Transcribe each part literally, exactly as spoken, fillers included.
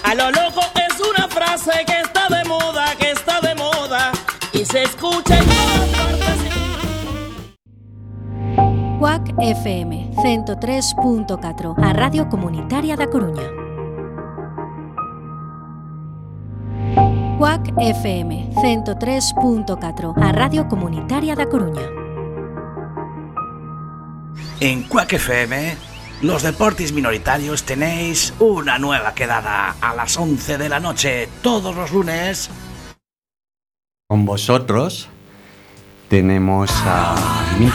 A lo loco es una frase que está de moda, que está de moda y se escucha en todas partes. C U A C F M ciento tres punto catro, a Radio Comunitaria da Coruña. C U A C F M ciento tres punto catro, a Radio Comunitaria da Coruña. En C U A C F M, los deportes minoritarios tenéis una nueva quedada a las once de la noche, todos los lunes. Con vosotros tenemos a mí.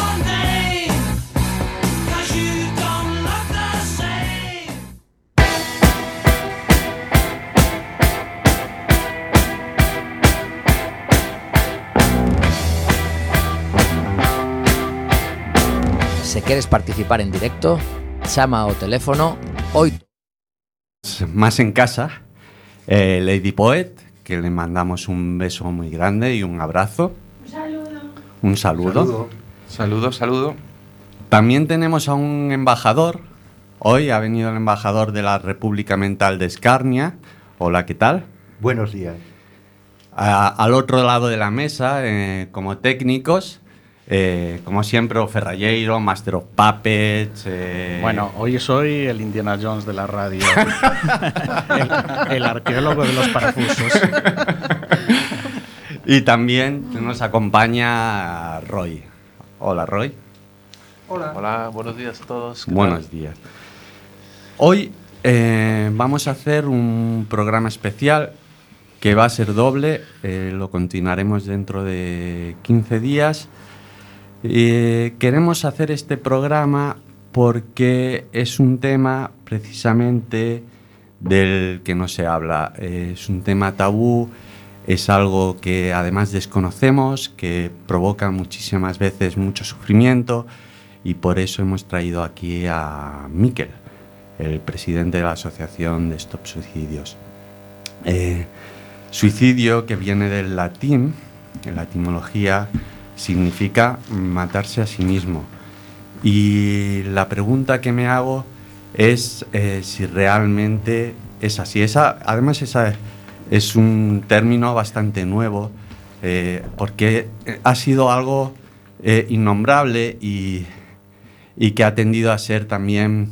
Se queres participar en directo, chama ao teléfono oito. Más en casa, eh, Lady Poet, que le mandamos un beso muy grande y un abrazo. Un saludo. Un saludo. Saludo, saludo. saludo. También tenemos a un embajador. Hoy ha venido el embajador de la República Mental de Escarnia. Hola, ¿qué tal? Buenos días. A, al otro lado de la mesa, eh, como técnicos, eh, como siempre, o Ferralleiro, Master of Puppets. Eh... Bueno, hoy soy el Indiana Jones de la radio, el, el arqueólogo de los parafusos. Y también nos acompaña Roy. Hola, Roy. Hola. Hola, buenos días a todos. Buenos días. Hoy eh, vamos a hacer un programa especial que va a ser doble, eh, lo continuaremos dentro de quince días. Eh, queremos hacer este programa porque es un tema precisamente del que no se habla. Eh, es un tema tabú, es algo que además desconocemos, que provoca muchísimas veces mucho sufrimiento, y por eso hemos traído aquí a Miquel, el presidente de la Asociación de Stop Suicidios. Eh, suicidio, que viene del latín, en la etimología significa matarse a sí mismo. Y la pregunta que me hago es eh, si realmente es así. Esa, además, esa es un término bastante nuevo, eh, porque ha sido algo eh, innombrable y, y que ha tendido a ser también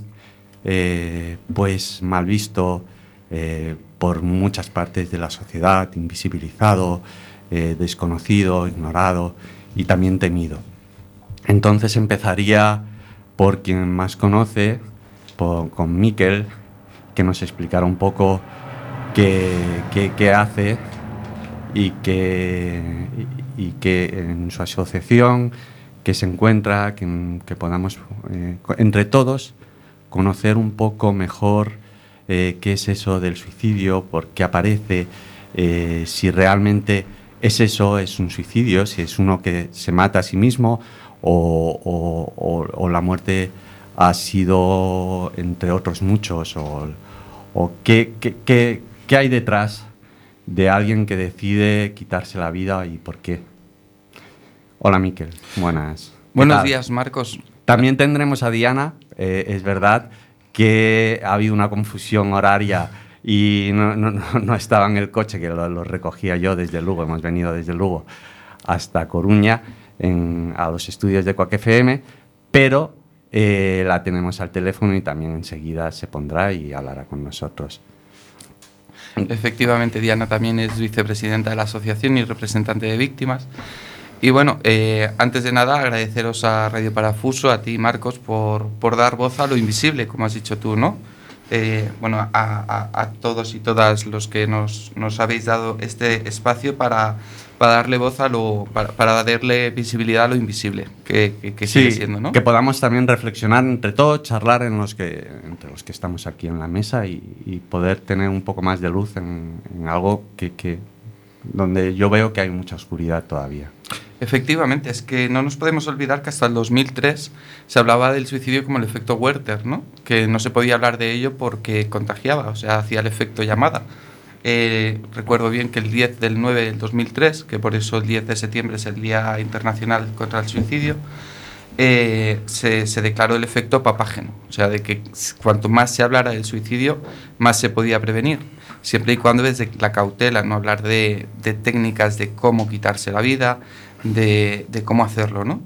eh, pues mal visto eh, por muchas partes de la sociedad, invisibilizado, eh, desconocido, ignorado y también temido. Entonces empezaría por quien más conoce, por, con Miquel, que nos explicara un poco qué, qué, qué hace y que, y, y que en su asociación, que se encuentra, que, que podamos eh, entre todos conocer un poco mejor eh, qué es eso del suicidio, por qué aparece, eh, si realmente es eso, es un suicidio, si es uno que se mata a sí mismo o, o, o, o la muerte ha sido entre otros muchos, o, o qué, qué, qué, qué hay detrás de alguien que decide quitarse la vida y por qué. Hola, Miquel, buenas. Buenos días, Marcos. También tendremos a Diana, eh, es verdad que ha habido una confusión horaria y no, no, no estaba en el coche, que lo, lo recogía yo desde Lugo. Hemos venido desde Lugo hasta Coruña en, a los estudios de C U A C F M, pero eh, la tenemos al teléfono y también enseguida se pondrá y hablará con nosotros. Efectivamente, Diana también es vicepresidenta de la asociación y representante de víctimas. Y bueno, eh, antes de nada, agradeceros a Radio Parafuso, a ti, Marcos, por, por dar voz a lo invisible, como has dicho tú, ¿no? Eh, bueno, a, a, a todos y todas los que nos, nos habéis dado este espacio para, para darle voz a lo, para, para darle visibilidad a lo invisible, que, que, que sigue sí, siendo, ¿no? Que podamos también reflexionar entre todos, charlar en los que, entre los que estamos aquí en la mesa y, y poder tener un poco más de luz en, en algo que, que, donde yo veo que hay mucha oscuridad todavía. Efectivamente, es que no nos podemos olvidar que hasta el dos mil tres se hablaba del suicidio como el efecto Werther, ¿no? Que no se podía hablar de ello porque contagiaba, o sea, hacía el efecto llamada. Eh, recuerdo bien que el diez del nueve del dos mil tres, que por eso el diez de septiembre es el Día Internacional contra el Suicidio, eh, se, se declaró el efecto papágeno, o sea, de que cuanto más se hablara del suicidio, más se podía prevenir, siempre y cuando desde la cautela, no hablar de, de técnicas de cómo quitarse la vida, de, de cómo hacerlo, ¿no?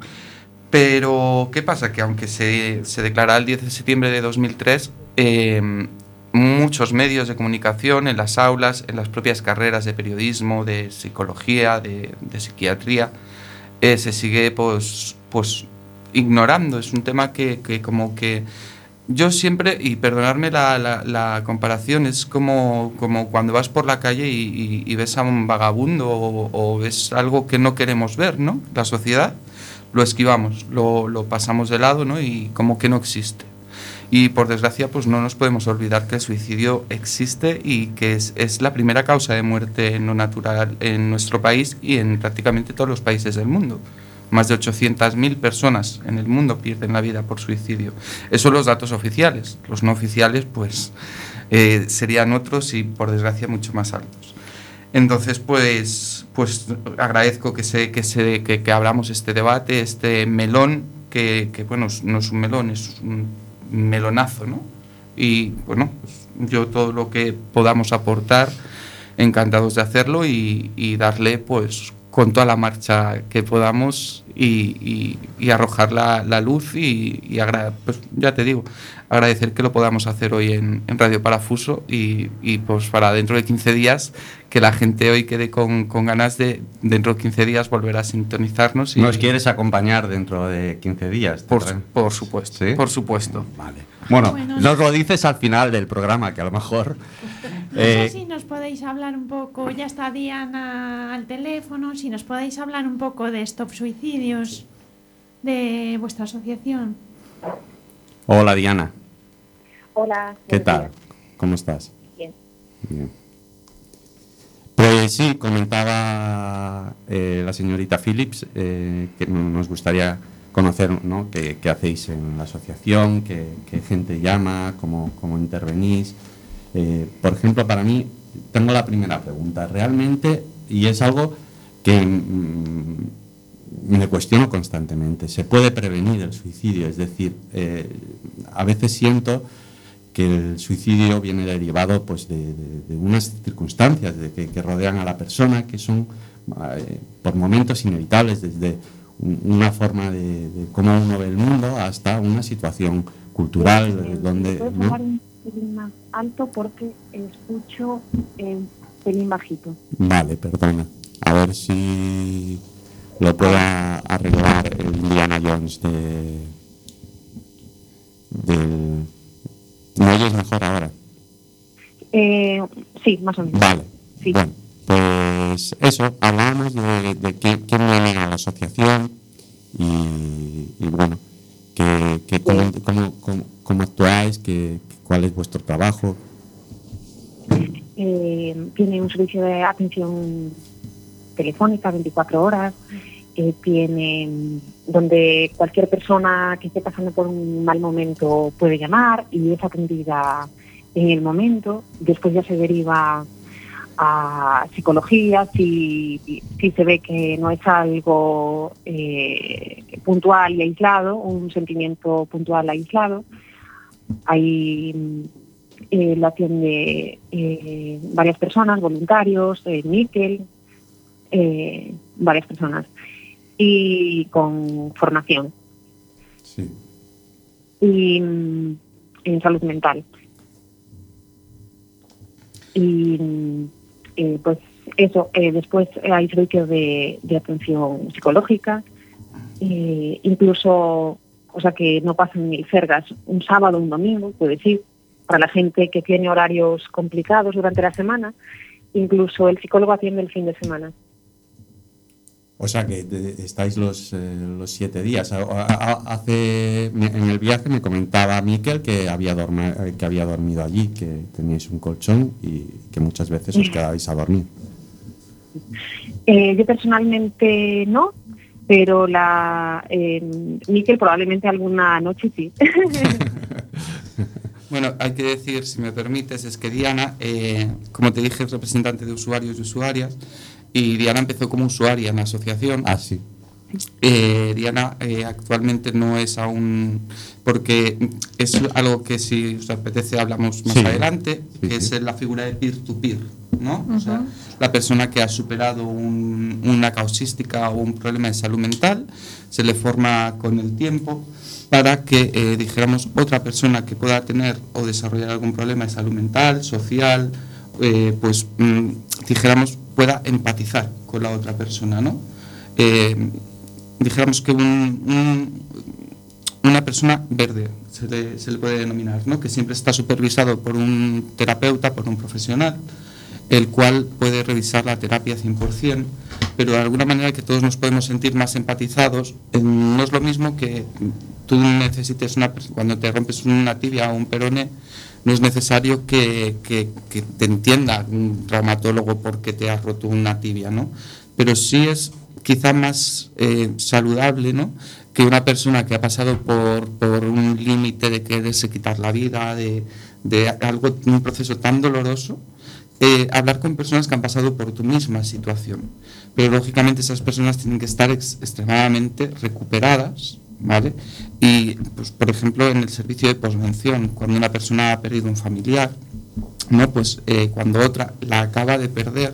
Pero, ¿qué pasa? Que aunque se, se declarara el diez de septiembre de dos mil tres, eh, muchos medios de comunicación, en las aulas, en las propias carreras de periodismo, de psicología, de, de psiquiatría, eh, se sigue pues, pues ignorando. Es un tema que, que como que yo siempre, y perdonadme la, la, la comparación, es como, como cuando vas por la calle y, y, y ves a un vagabundo o, o ves algo que no queremos ver, ¿no? La sociedad, lo esquivamos, lo, lo pasamos de lado, ¿no? Y como que no existe. Y por desgracia, pues no nos podemos olvidar que el suicidio existe y que es, es la primera causa de muerte no natural en nuestro país y en prácticamente todos los países del mundo. Más de ochocientas mil personas en el mundo pierden la vida por suicidio. Esos son los datos oficiales. Los no oficiales, pues, eh, serían otros y, por desgracia, mucho más altos. Entonces, pues, pues agradezco que se, que se, que, que abramos este debate, este melón, que, que bueno, no es un melón, es un melonazo, ¿no? Y bueno, pues yo todo lo que podamos aportar, encantados de hacerlo y, y darle, pues, con toda la marcha que podamos y, y, y arrojar la, la luz y, y agra- pues ya te digo, agradecer que lo podamos hacer hoy en, en Radio Parafuso y, y pues para dentro de quince días que la gente hoy quede con, con ganas de dentro de quince días volver a sintonizarnos. Y ¿Nos quieres acompañar dentro de quince días? Por, por supuesto, ¿sí? Por supuesto. Vale. Bueno, Bueno, nos lo dices al final del programa, que a lo mejor... No eh, sé si nos podéis hablar un poco, ya está Diana al teléfono, si nos podéis hablar un poco de Stop Suicidios, de vuestra asociación. Hola, Diana. Hola. ¿Qué tal? Días. ¿Cómo estás? Bien. Bien. Pues sí, comentaba eh, la señorita Phillips eh, que nos gustaría conocer, ¿no?, qué, qué hacéis en la asociación, qué, qué gente llama, cómo, cómo intervenís. Eh, por ejemplo, para mí, tengo la primera pregunta. Realmente, y es algo que mmm, me cuestiono constantemente, ¿se puede prevenir el suicidio? Es decir, eh, a veces siento que el suicidio viene derivado, pues, de, de, de unas circunstancias de que, que rodean a la persona, que son eh, por momentos inevitables, desde un, una forma de, de cómo uno ve el mundo hasta una situación cultural, eh, donde... ¿Puedes ¿no? hablar un pelín más alto porque escucho eh, un pelín bajito? Vale, perdona. A ver si lo puedo arreglar el Indiana Jones de... del... ¿Me oyes mejor ahora? Eh, sí, más o menos. Vale. Sí. Bueno, pues eso, hablábamos de, de quién, quién viene a la asociación y, y bueno, que, que cómo, cómo, cómo, cómo actuáis, que, cuál es vuestro trabajo. Eh, tiene un servicio de atención telefónica veinticuatro horas, eh, tiene donde cualquier persona que esté pasando por un mal momento puede llamar y es atendida en el momento. Después ya se deriva a psicología si, si se ve que no es algo eh, puntual y aislado, un sentimiento puntual aislado. Hay eh, lo atiende eh, varias personas, voluntarios, eh, Níquel, eh, varias personas y con formación. Sí. Y mm, en salud mental. Y eh, pues eso, eh, después hay servicios de, de atención psicológica, eh, incluso, o sea, que no pasen mil cergas, un sábado, un domingo, puede decir, para la gente que tiene horarios complicados durante la semana, incluso el psicólogo atiende el fin de semana. O sea que de, estáis los, eh, los siete días. A, a, hace en el viaje me comentaba Miquel que había, dorma, que había dormido allí, que teníais un colchón y que muchas veces os quedabais a dormir. Eh, yo personalmente no, pero la eh, Miquel probablemente alguna noche sí. Bueno, hay que decir, si me permites, es que Diana, eh, como te dije, es representante de usuarios y usuarias, y Diana empezó como usuaria en la asociación. Ah, sí. Eh, Diana eh, actualmente no es aún, porque es algo que si os apetece hablamos más sí. adelante, sí, que sí. es la figura de peer-to-peer, ¿no? Uh-huh. O sea, la persona que ha superado un, una causística o un problema de salud mental, se le forma con el tiempo para que, eh, dijéramos, otra persona que pueda tener o desarrollar algún problema de salud mental, social, eh, pues, mm, dijéramos, pueda empatizar con la otra persona, ¿no? Eh, dijéramos que un, un, una persona verde se le, se le puede denominar, ¿no? Que siempre está supervisado por un terapeuta, por un profesional, el cual puede revisar la terapia cien por ciento, pero de alguna manera que todos nos podemos sentir más empatizados. Eh, no es lo mismo que tú necesites una, cuando te rompes una tibia o un peroné, no es necesario que, que, que te entienda un traumatólogo porque te has roto una tibia, ¿no? Pero sí es quizá más eh, saludable, ¿no?, que una persona que ha pasado por, por un límite de quererse quitar la vida, de, de algo, un proceso tan doloroso, eh, hablar con personas que han pasado por tu misma situación. Pero lógicamente esas personas tienen que estar ex, extremadamente recuperadas, ¿vale? Y, pues, por ejemplo, en el servicio de posvención, cuando una persona ha perdido un familiar, ¿no?, pues eh, cuando otra la acaba de perder,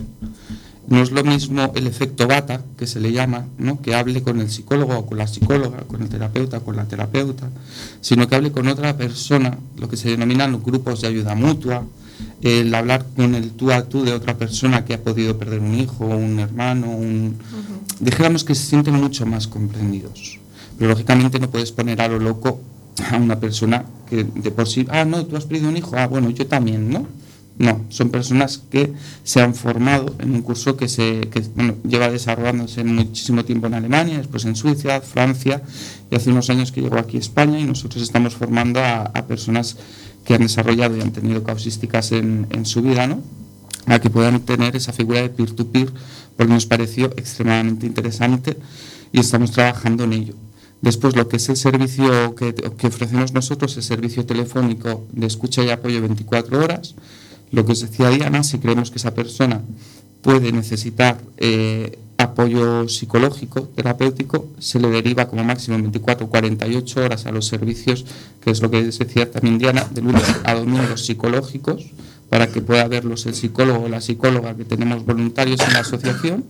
no es lo mismo el efecto bata, que se le llama, ¿no?, que hable con el psicólogo o con la psicóloga, con el terapeuta, con la terapeuta, sino que hable con otra persona, lo que se denominan los grupos de ayuda mutua, el hablar con el tú a tú de otra persona que ha podido perder un hijo, un hermano, un... Uh-huh. Dijéramos que se sienten mucho más comprendidos. Pero lógicamente no puedes poner a lo loco a una persona que de por sí, ah, no, tú has perdido un hijo, ah, bueno, yo también, ¿no? No, son personas que se han formado en un curso que se que, bueno, lleva desarrollándose muchísimo tiempo en Alemania, después en Suiza, Francia, y hace unos años que llegó aquí a España, y nosotros estamos formando a, a personas que han desarrollado y han tenido causísticas en, en su vida, ¿no?, a que puedan tener esa figura de peer-to-peer, porque nos pareció extremadamente interesante y estamos trabajando en ello. Después, lo que es el servicio que, que ofrecemos nosotros, el servicio telefónico de escucha y apoyo veinticuatro horas, lo que os decía Diana, si creemos que esa persona puede necesitar eh, apoyo psicológico, terapéutico, se le deriva como máximo veinticuatro a cuarenta y ocho horas a los servicios, que es lo que decía también Diana, de lunes a domingos psicológicos, para que pueda verlos el psicólogo o la psicóloga, que tenemos voluntarios en la asociación,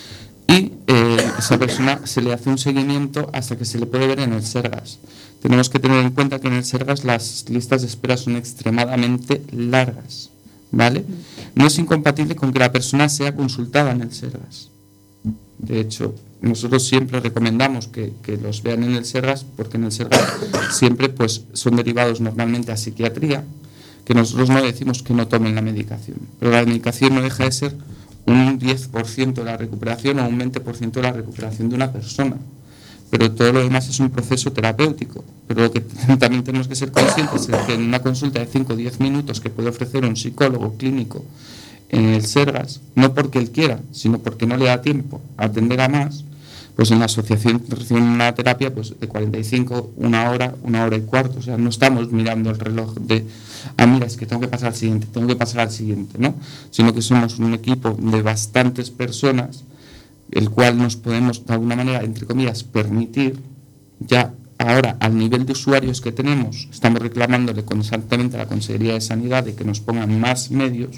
y eh, esa persona se le hace un seguimiento hasta que se le puede ver en el Sergas. Tenemos que tener en cuenta que en el Sergas las listas de espera son extremadamente largas, ¿vale? No es incompatible con que la persona sea consultada en el Sergas. De hecho, nosotros siempre recomendamos que, que los vean en el Sergas, porque en el Sergas siempre, pues, son derivados normalmente a psiquiatría, que nosotros no decimos que no tomen la medicación, pero la medicación no deja de ser un diez por ciento de la recuperación o un veinte por ciento de la recuperación de una persona, pero todo lo demás es un proceso terapéutico. Pero lo que también tenemos que ser conscientes es que en una consulta de cinco o diez minutos que puede ofrecer un psicólogo clínico en el Sergas, no porque él quiera, sino porque no le da tiempo a atender a más, pues en la asociación reciben una terapia, pues, de cuarenta y cinco, una hora, una hora y cuarto. O sea, no estamos mirando el reloj de, ah, mira, es que tengo que pasar al siguiente, tengo que pasar al siguiente, ¿no? Sino que somos un equipo de bastantes personas, el cual nos podemos, de alguna manera, entre comillas, permitir, ya ahora, al nivel de usuarios que tenemos, estamos reclamándole constantemente a la Consejería de Sanidad de que nos pongan más medios,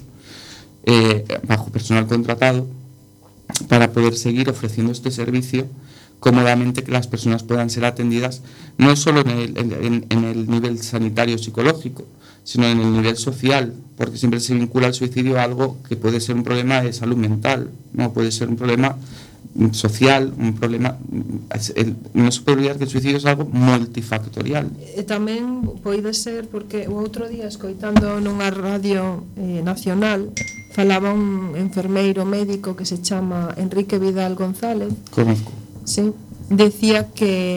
eh, bajo personal contratado, para poder seguir ofreciendo este servicio cómodamente, que las personas puedan ser atendidas no solo en el, en, en el nivel sanitario psicológico, sino en el nivel social, porque siempre se vincula el suicidio a algo que puede ser un problema de salud mental, no puede ser un problema social, un problema, el, non se pode olvidar que el suicidio é algo multifactorial. E tamén pode ser porque o outro día, escoitando nunha radio eh, nacional, falaba un enfermeiro médico que se chama Enrique Vidal González. Conozco. Sí, decía que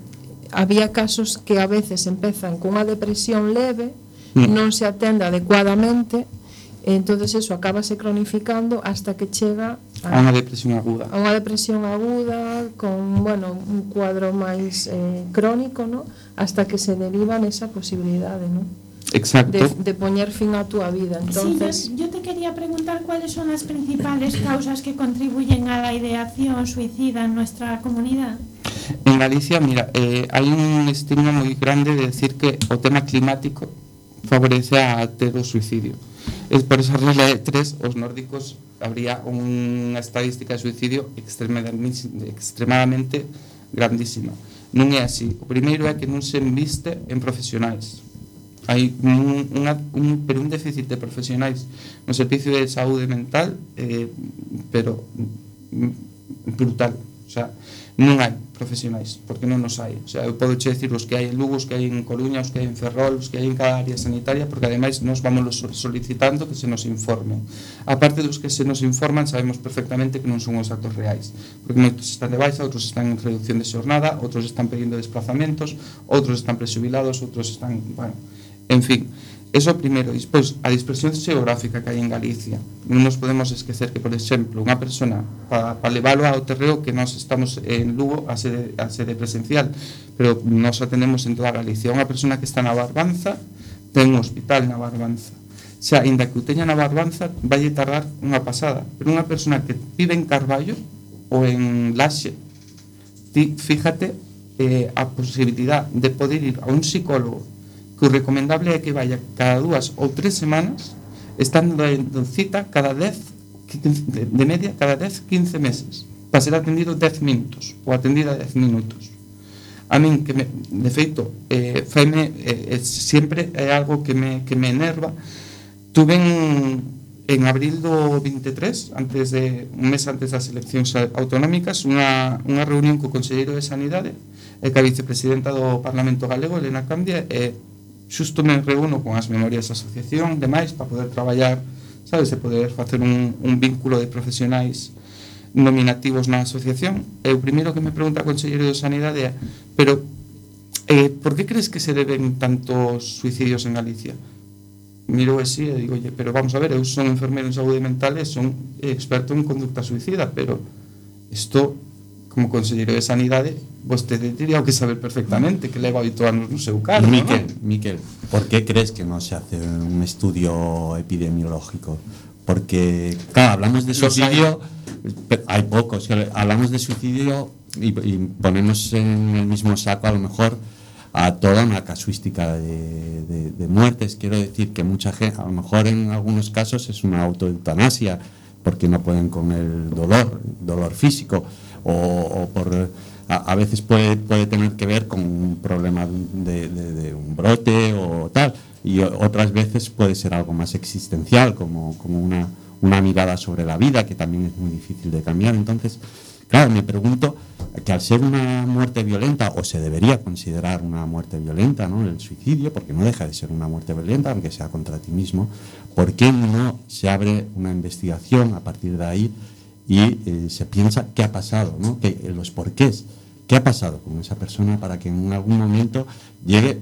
había casos que a veces empezan cunha depresión leve, mm. non se atende adecuadamente, entonces eso acabase cronificando hasta que chega a, a unha depresión aguda. A unha depresión aguda con, bueno, un cuadro máis eh, crónico, ¿no?, hasta que se deriva nesa posibilidade, ¿no? Exacto. de, de poñer fin á túa vida. Entonces, sí, yo, yo te quería preguntar cuáles son las principales causas que contribuyen a la ideación suicida en nuestra comunidad. En Galicia, mira, eh, hai un estigma moi grande de decir que o tema climático favorece a ter o suicidio. Es por esa regla de tres, os nórdicos habría unha estadística de suicidio extremadamente grandísima. Non é así. O primeiro é que non se inviste en profesionais. Hai un, unha, un, pero un déficit de profesionais no servicio de saúde mental, eh, pero brutal. O sea, non hai profesionais, porque non nos hai. O sea, eu podo che decir os que hai en Lugo, os que hai en Coruña, os que hai en Ferrol, os que hai en cada área sanitaria, porque ademais nos vamos solicitando que se nos informe. A parte dos que se nos informan, sabemos perfectamente que non son os datos reais, porque moitos están de baixa, outros están en reducción de xornada, outros están pedindo desplazamentos, outros están presubilados, outros están, bueno, en fin. Eso primeiro. Despois, a dispersión xeográfica que hai en Galicia. Non nos podemos esquecer que, por exemplo, unha persona, para pa leválo ao terreo, que nós estamos en Lugo a sede, a sede presencial, pero nos atendemos en toda Galicia. Unha persona que está na Barbanza ten un hospital na Barbanza. Xa, ainda que o teña na Barbanza, vai tardar unha pasada. Pero unha persona que vive en Carballo ou en Laxe, ti, fíjate eh, a posibilidad de poder ir a un psicólogo, que o recomendable é que vaya cada dúas ou tres semanas, estando en cita cada dez, de media, cada dez, quince meses, para ser atendido dez minutos, ou atendida dez minutos. A min, que me, de feito, eh, faime, eh, sempre é algo que me, que me enerva. Tuve en, en abril do veintitrés, antes de, un mes antes das eleccións autonómicas, unha, unha reunión co Conselleiro de Sanidade e ca vicepresidenta do Parlamento Galego, Elena Candia, e xusto me reúno con as memorias da asociación, demais, para poder traballar, sabes, e poder facer un, un vínculo de profesionais nominativos na asociación. E o primeiro que me pregunta o Conselleiro de Sanidade é, pero, eh, por que crees que se deben tantos suicidios en Galicia? Miro así e digo, oye, pero vamos a ver, eu son enfermeiro en saúde mental e son experto en conducta suicida, pero isto, como Conselleiro de Sanidade, vostede diría que saber perfectamente, que leva oito anos no seu cargo, Miquel, ¿no? Miquel, ¿por qué crees que no se hace un estudio epidemiológico? Porque, claro, hablamos de suicidio, pero hay pocos, hablamos de suicidio y, y ponemos en el mismo saco a lo mejor a toda una casuística de, de, de muertes. Quiero decir que mucha gente, a lo mejor en algunos casos es una autoeutanasia, porque no pueden con el dolor, dolor físico, o, o por a, a veces puede, puede tener que ver con un problema de, de, de un brote o tal, y otras veces puede ser algo más existencial, como, como una, una mirada sobre la vida, que también es muy difícil de cambiar. Entonces, claro, me pregunto que al ser una muerte violenta, o se debería considerar una muerte violenta, ¿no?, el suicidio, porque no deja de ser una muerte violenta, aunque sea contra ti mismo, ¿por qué no se abre una investigación a partir de ahí y eh, se piensa qué ha pasado, ¿no?, que, eh, los porqués, qué ha pasado con esa persona para que en algún momento llegue...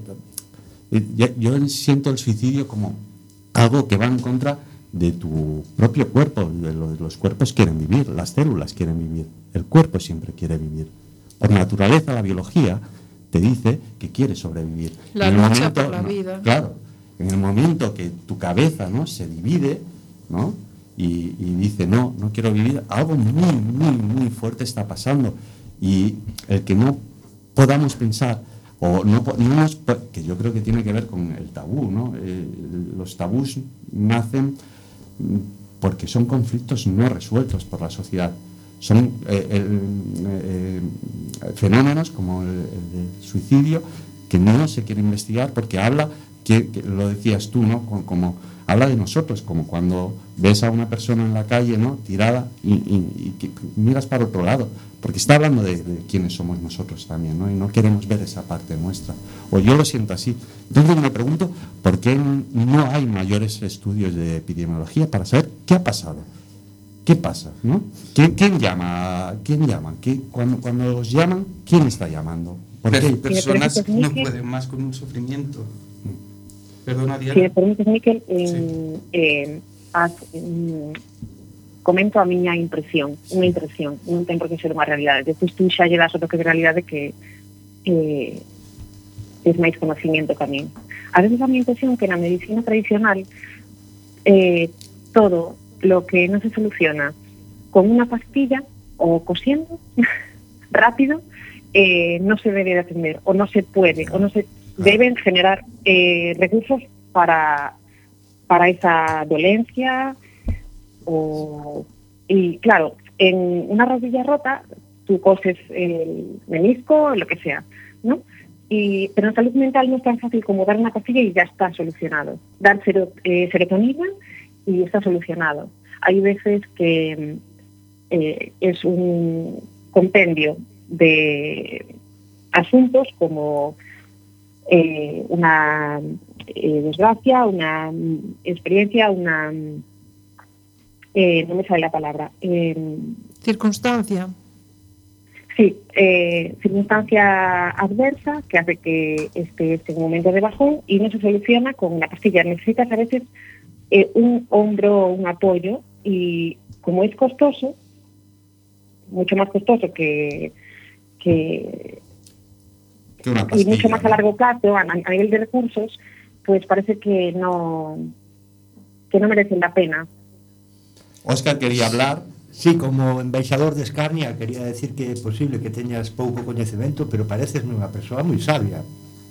Eh, yo siento el suicidio como algo que va en contra de tu propio cuerpo. Los, los cuerpos quieren vivir, las células quieren vivir, el cuerpo siempre quiere vivir. Por naturaleza, la biología te dice que quiere sobrevivir. La en el lucha momento, por la no, vida. Claro, en el momento que tu cabeza, ¿no?, se divide, ¿no?, y, y dice, no, no quiero vivir, algo muy, muy, muy fuerte está pasando. Y el que no podamos pensar, o no, no nos, que yo creo que tiene que ver con el tabú, ¿no? Eh, los tabús nacen porque son conflictos no resueltos por la sociedad. Son eh, el, eh, fenómenos como el, el suicidio que no se quiere investigar porque habla, que, que lo decías tú, ¿no?, como, como habla de nosotros, como cuando ves a una persona en la calle, ¿no?, tirada y, y, y que miras para otro lado, porque está hablando de, de quiénes somos nosotros también, ¿no?, y no queremos ver esa parte nuestra, o yo lo siento así. Entonces me pregunto por qué no hay mayores estudios de epidemiología para saber qué ha pasado, qué pasa, ¿no? ¿Quién, quién llama? ¿Quién llama? ¿Qué, cuando, cuando los llaman, ¿quién está llamando? ¿Por qué? Personas que no pueden más con un sufrimiento. Perdona, Diana. Si me permites, Miquel, eh, sí. eh, as, eh, comento a miña impresión, unha impresión, non ten por que ser unha realidade. Depois tú xa lle das o toque de realidade que eh, tes máis conocimiento que a min. A veces da mi impresión que na medicina tradicional eh, todo lo que no se soluciona con una pastilla o cosiendo rápido eh, no se debe de atender, o no se puede, o no se deben generar eh, recursos para, para esa dolencia. O, y claro, en una rodilla rota tú coses el menisco, lo que sea, ¿no? Y, pero en salud mental no es tan fácil como dar una pastilla y ya está solucionado. Dar sero, eh, serotonina y está solucionado. Hay veces que eh, es un compendio de asuntos como eh, una eh, desgracia, una experiencia, una... Eh, no me sale la palabra. Eh, Circunstancia. Sí, eh, circunstancia adversa que hace que estés en un momento de bajón y no se soluciona con una pastilla. Necesitas a veces eh, un hombro, un apoyo, y como es costoso, mucho más costoso que, que, que una pastilla, y mucho más a largo plazo, a, a nivel de recursos, pues parece que no, que no merecen la pena. Óscar quería hablar. Sí, como embaixador de Escarnia quería decir que é posible que teñas pouco coñecemento, pero parecesme unha persoa moi sabia.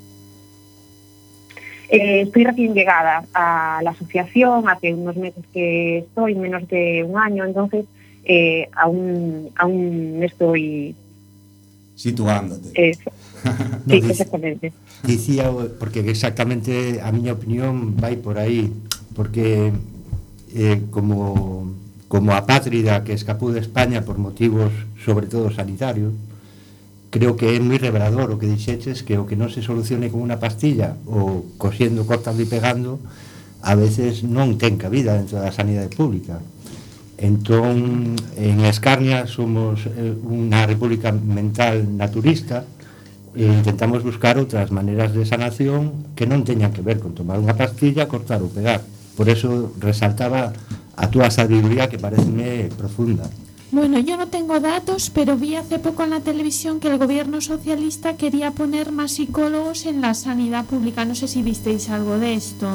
Eh, estoy recién llegada a la asociación, hace unos meses que estoy, menos de un año, entonces eh, aún, aún estoy situándote. Eso. No, sí, dic- exactamente. Dicía, porque exactamente a miña opinión vai por aí, porque eh, como... como apátrida que escapou de España por motivos sobre todo sanitarios, creo que é moi revelador o que dixeches, que o que non se solucione con unha pastilla ou cosiendo, cortando e pegando a veces non ten cabida dentro da sanidade pública. Entón, en Escarnia somos unha república mental naturista e intentamos buscar outras maneiras de sanación que non teñan que ver con tomar unha pastilla, cortar ou pegar. Por eso resaltaba a túa sabiduría, que pareceme profunda. Bueno, yo no tengo datos, pero vi hace poco en la televisión que el gobierno socialista quería poner más psicólogos en la sanidad pública. No sé si visteis algo de esto.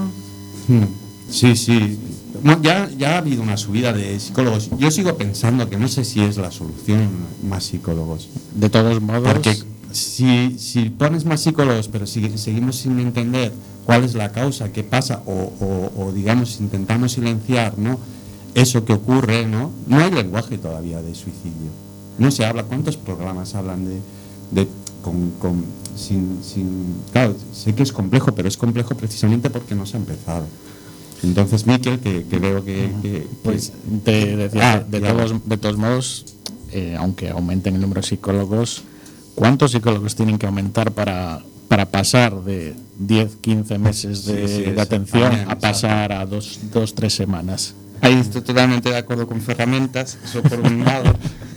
Sí, sí. No, ya, ya ha habido una subida de psicólogos. Yo sigo pensando que no sé si es la solución más psicólogos. De todos modos... Porque si, si pones más psicólogos, pero si seguimos sin entender cuál es la causa, qué pasa, o, o, o digamos intentamos silenciar, ¿no?, eso que ocurre, ¿no? No hay lenguaje todavía de suicidio. No se habla. ¿Cuántos programas hablan de, de con, con sin, sin, claro, sé que es complejo, pero es complejo precisamente porque no se ha empezado. Entonces, Miquel, que, que veo que, que pues te decía, ah, de, de todos de todos modos, eh, aunque aumenten el número de psicólogos, ¿cuántos psicólogos tienen que aumentar para para pasar de diez, quince meses de, sí, sí, de atención también, a pasar a dos, dos, tres semanas? Ahí estoy totalmente de acuerdo con ferramentas, eso por un lado.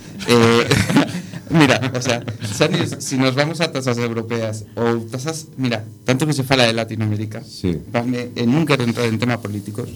Eh, mira, o sea, si nos vamos a tasas europeas ou tasas, mira, tanto que se fala de Latinoamérica, sí. Vale, eh, nunca quero entrar en temas políticos.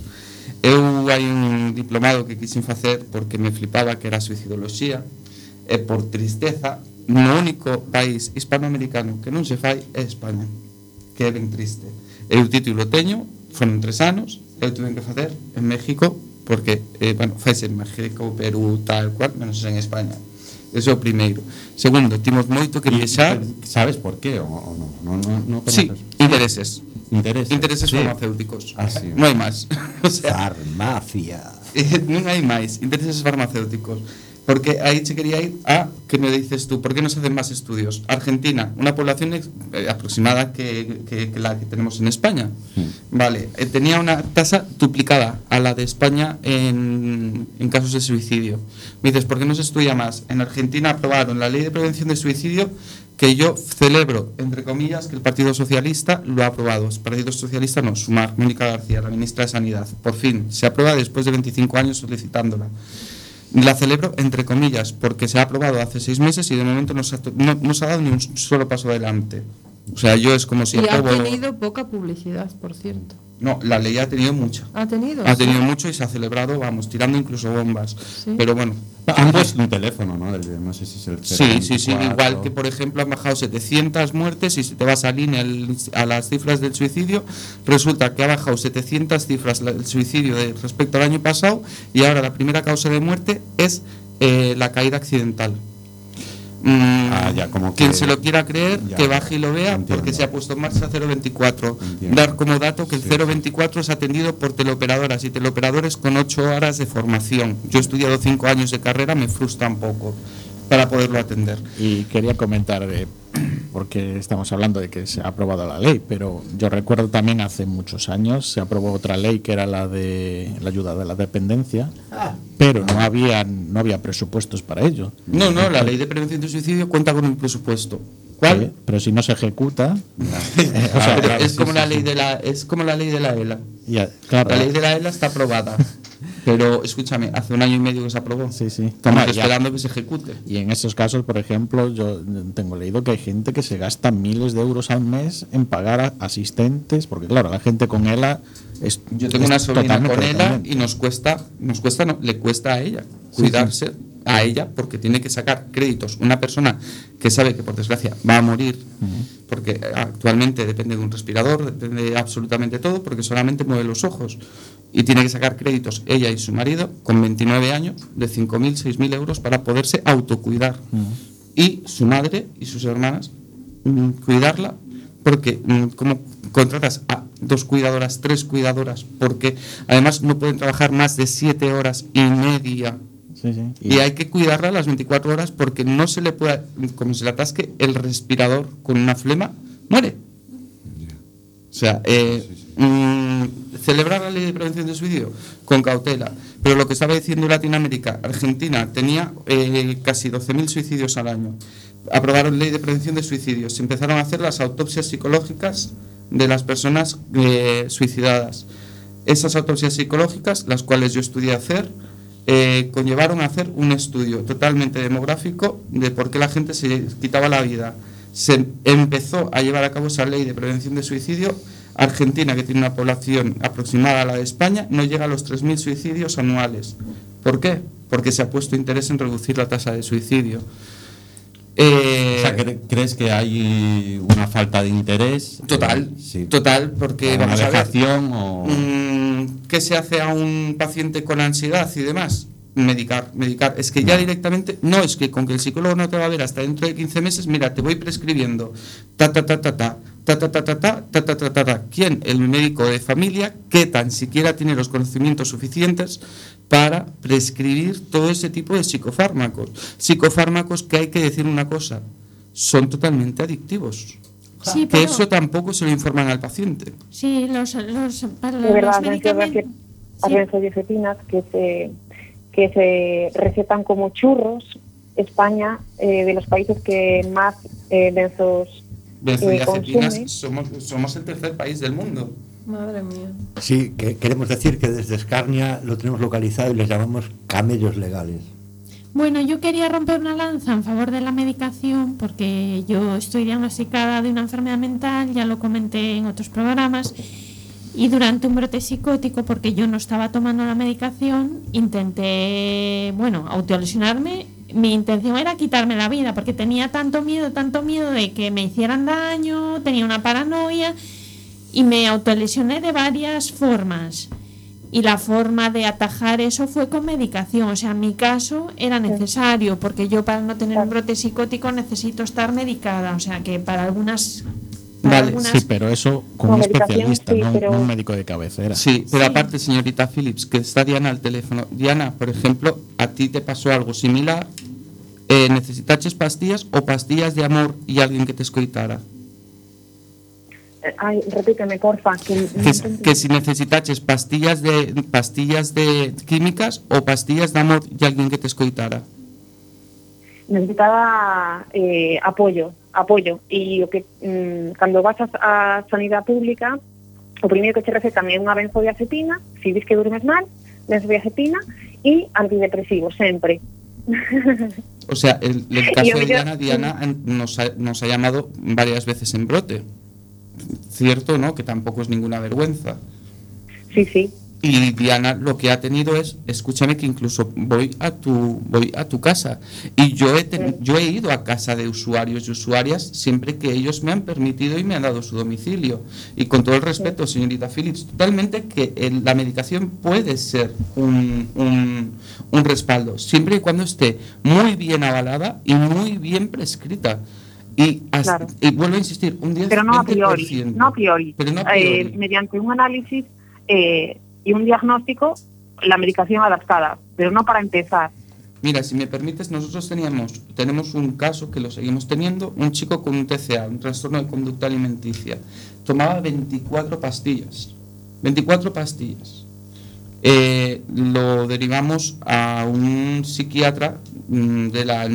Eu hai un diplomado que quixen facer porque me flipaba, que era suicidoloxía, e por tristeza, no único país hispanoamericano que non se fai é España, que é ben triste. Eu o título teño, foron tres anos, eu tuve que facer en México, porque, eh, bueno, faise en México, Perú, tal cual, menos en España. Eso é o primeiro. Segundo, timos moito que viaxar. Sabes por qué o, o no? No, no, no sí, intereses. Intereses. Intereses sí. farmacéuticos. Ah, sí. Non hai máis. O sea, farmacia. Eh, non hai máis. Intereses farmacéuticos. Porque aí che quería ir a que me dices tú, ¿por qué no se hacen más estudios? Argentina, una población eh, aproximada que, que, que la que tenemos en España. Sí. Vale, eh, tenía una tasa duplicada a la de España en, en casos de suicidio. Me dices, ¿por qué no se estudia más? En Argentina aprobaron la ley de prevención de suicidio, que yo celebro, entre comillas, que el Partido Socialista lo ha aprobado. El Partido Socialista no, Sumar, Mónica García, la ministra de Sanidad. Por fin, se aprueba después de veinticinco años solicitándola. La celebro, entre comillas, porque se ha aprobado hace seis meses y de momento no se ha, no, no se ha dado ni un solo paso adelante. O sea, yo es como si... Y apruebo... ha tenido poca publicidad, por cierto. No, la ley ha tenido mucho. ¿Ha tenido? Ha tenido mucho y se ha celebrado, vamos, tirando incluso bombas. Sí. Pero bueno. Han puesto un teléfono, ¿no? Desde, no sé si es el Sí, sí, sí. Igual que, por ejemplo, han bajado setecientas muertes y si te vas a línea el, a las cifras del suicidio, resulta que ha bajado setecientas cifras el suicidio de, respecto al año pasado y ahora la primera causa de muerte es eh, la caída accidental. Mm, ah, ya, como quien que, se lo quiera creer, ya, que baje y lo vea, entiendo. Porque se ha puesto en marcha cero veinticuatro. Entiendo. Dar como dato que el Sí, cero veinticuatro es atendido por teleoperadoras y teleoperadores con ocho horas de formación. Yo he estudiado cinco años de carrera, me frustra un poco para poderlo atender. Y quería comentar, eh, porque estamos hablando de que se ha aprobado la ley, pero yo recuerdo también hace muchos años se aprobó otra ley que era la de la ayuda de la dependencia, ah. pero no había no había presupuestos para ello. No, no, la ley de prevención de suicidio cuenta con un presupuesto. ¿Cuál? Sí, pero si no se ejecuta, eh, o sea, pero es como la ley de la es como la ley de la ELA. Ya, claro. La ley de la ELA está aprobada. Pero escúchame, hace un año y medio que se aprobó. Sí, sí. Estamos Ah, esperando ya. que se ejecute. Y en esos casos, por ejemplo, yo tengo leído que hay gente que se gasta miles de euros al mes en pagar a asistentes, porque claro, la gente con ELA es. Yo tengo es una sobrina totalmente con ELA dependiente. y nos cuesta, nos cuesta, no, le cuesta a ella cuidarse sí. a ella porque tiene que sacar créditos. Una persona que sabe que por desgracia va a morir, uh-huh. porque actualmente depende de un respirador, depende de absolutamente todo, porque solamente mueve los ojos. Y tiene que sacar créditos ella y su marido con veintinueve años de cinco mil, seis mil euros para poderse autocuidar. Uh-huh. Y su madre y sus hermanas mmm, cuidarla porque mmm, como contratas a dos cuidadoras, tres cuidadoras, porque además no pueden trabajar más de siete horas y media. Sí, sí. Y, y hay que cuidarla las veinticuatro horas porque no se le puede, como se le atasque el respirador con una flema, muere. O sea, eh, sí, sí, sí. Mmm, celebrar la ley de prevención de suicidio con cautela. Pero lo que estaba diciendo Latinoamérica, Argentina tenía eh, casi doce mil suicidios al año. Aprobaron ley de prevención de suicidios. Se empezaron a hacer las autopsias psicológicas de las personas eh, suicidadas. Esas autopsias psicológicas, las cuales yo estudié a hacer, eh, conllevaron a hacer un estudio totalmente demográfico de por qué la gente se quitaba la vida. Se empezó a llevar a cabo esa ley de prevención de suicidio. Argentina, que tiene una población aproximada a la de España, no llega a los tres mil suicidios anuales. ¿Por qué? Porque se ha puesto interés en reducir la tasa de suicidio. Eh, o sea, ¿crees que hay una falta de interés? Total, sí. total, porque ¿Una vamos a ver, o... mmm, ¿qué se hace a un paciente con ansiedad y demás? Medicar, medicar. Es que ya no. directamente, no es que con que el psicólogo no te va a ver hasta dentro de quince meses, mira, te voy prescribiendo ta ta ta ta ta ta ta ta ta ta ta ta ta ta ta. ¿Quién? El médico de familia, que tan siquiera tiene los conocimientos suficientes para prescribir todo ese tipo de psicofármacos. Psicofármacos que hay que decir una cosa, son totalmente adictivos. Sí, que pero... eso tampoco se lo informan al paciente. Sí, los, los, para de verdad, los medicamentos... Hay benzodiazepinas que se, que se recetan como churros. España, eh, de los países que más eh, benzos benzodiazepinas, eh, somos, somos el tercer país del mundo. Madre mía. Sí, que queremos decir que desde Escarnia lo tenemos localizado y les llamamos camellos legales. Bueno, yo quería romper una lanza en favor de la medicación porque yo estoy diagnosticada de una enfermedad mental, ya lo comenté en otros programas, y durante un brote psicótico, porque yo no estaba tomando la medicación, intenté, bueno, autolesionarme. Mi intención era quitarme la vida porque tenía tanto miedo, tanto miedo de que me hicieran daño, tenía una paranoia y me autolesioné de varias formas. Y la forma de atajar eso fue con medicación. O sea, en mi caso era necesario, porque yo para no tener un brote psicótico necesito estar medicada. O sea, que para algunas... Para vale, algunas... sí, pero eso con un especialista, sí, no, pero... no un médico de cabecera. Sí, pero sí. Aparte, señorita Phillips, que está Diana al teléfono. Diana, por ejemplo, a ti te pasó algo similar. Eh, ¿Necesitaches pastillas o pastillas de amor y alguien que te escoitara? Ay, repíteme, porfa. Que, que, que si necesitaches pastillas de pastillas de químicas o pastillas de amor y alguien que te escoitara. Necesitaba eh, apoyo, apoyo. Y o que mmm, cando vas a, a sanidade pública, o primeiro que te recetan é unha benzodiazepina, se dis que durmes mal, benzodiazepina e antidepresivo, sempre. O sea, el, el caso de Diana, Diana nos ha, nos ha llamado varias veces en brote. Cierto, ¿no? Que tampoco es ninguna vergüenza. Sí, sí. Y Diana lo que ha tenido es, escúchame que incluso voy a tu voy a tu casa y yo he ten, yo he ido a casa de usuarios y usuarias siempre que ellos me han permitido y me han dado su domicilio. Y con todo el respeto, señorita Phillips, totalmente que el, la medicación puede ser un, un, un respaldo, siempre y cuando esté muy bien avalada y muy bien prescrita. Y, hasta, claro. y vuelvo a insistir, un diez Pero no a priori, no a priori. Pero no a priori. Eh, mediante un análisis eh, y un diagnóstico, la medicación adaptada, pero no para empezar. Mira, si me permites, nosotros teníamos, tenemos un caso que lo seguimos teniendo, un chico con un T C A, un trastorno de conducta alimenticia. Tomaba veinticuatro pastillas, veinticuatro pastillas. Eh, lo derivamos a un psiquiatra mmm, de la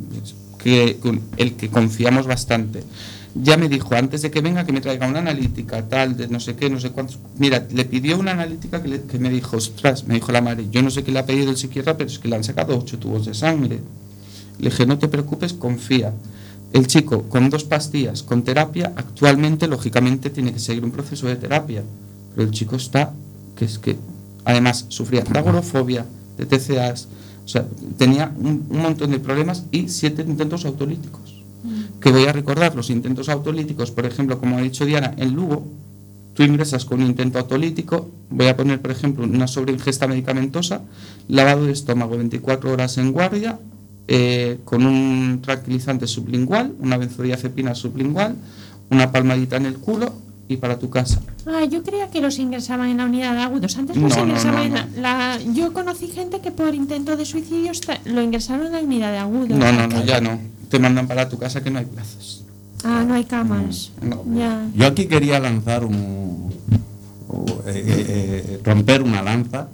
que el que confiamos bastante. Ya me dijo antes de que venga que me traiga una analítica tal de no sé qué, no sé cuántos. Mira, le pidió una analítica que, le, que me dijo, ostras, me dijo la madre, yo no sé qué le ha pedido el psiquiatra, pero es que le han sacado ocho tubos de sangre. Le dije, no te preocupes, confía. El chico con dos pastillas, con terapia, actualmente lógicamente tiene que seguir un proceso de terapia, pero el chico está, que es que además sufría de agorafobia, de T C As, o sea, tenía un, un montón de problemas y siete intentos autolíticos. Que voy a recordar, los intentos autolíticos, por ejemplo, como ha dicho Diana, en Lugo, tú ingresas con un intento autolítico, voy a poner, por ejemplo, una sobreingesta medicamentosa, lavado de estómago veinticuatro horas en guardia, eh, con un tranquilizante sublingual, una benzodiazepina sublingual, una palmadita en el culo y para tu casa. Ah, yo creía que los ingresaban en la unidad de agudos. Antes los no, ingresaban no, no, en la, la... Yo conocí gente que por intento de suicidio está, lo ingresaron en la unidad de agudos. No, no, no, ya no. Te mandan para tu casa que no hay plazas. Ah, no hay camas. No. Ya. Yo aquí quería lanzar un... Eh, eh, romper una lanza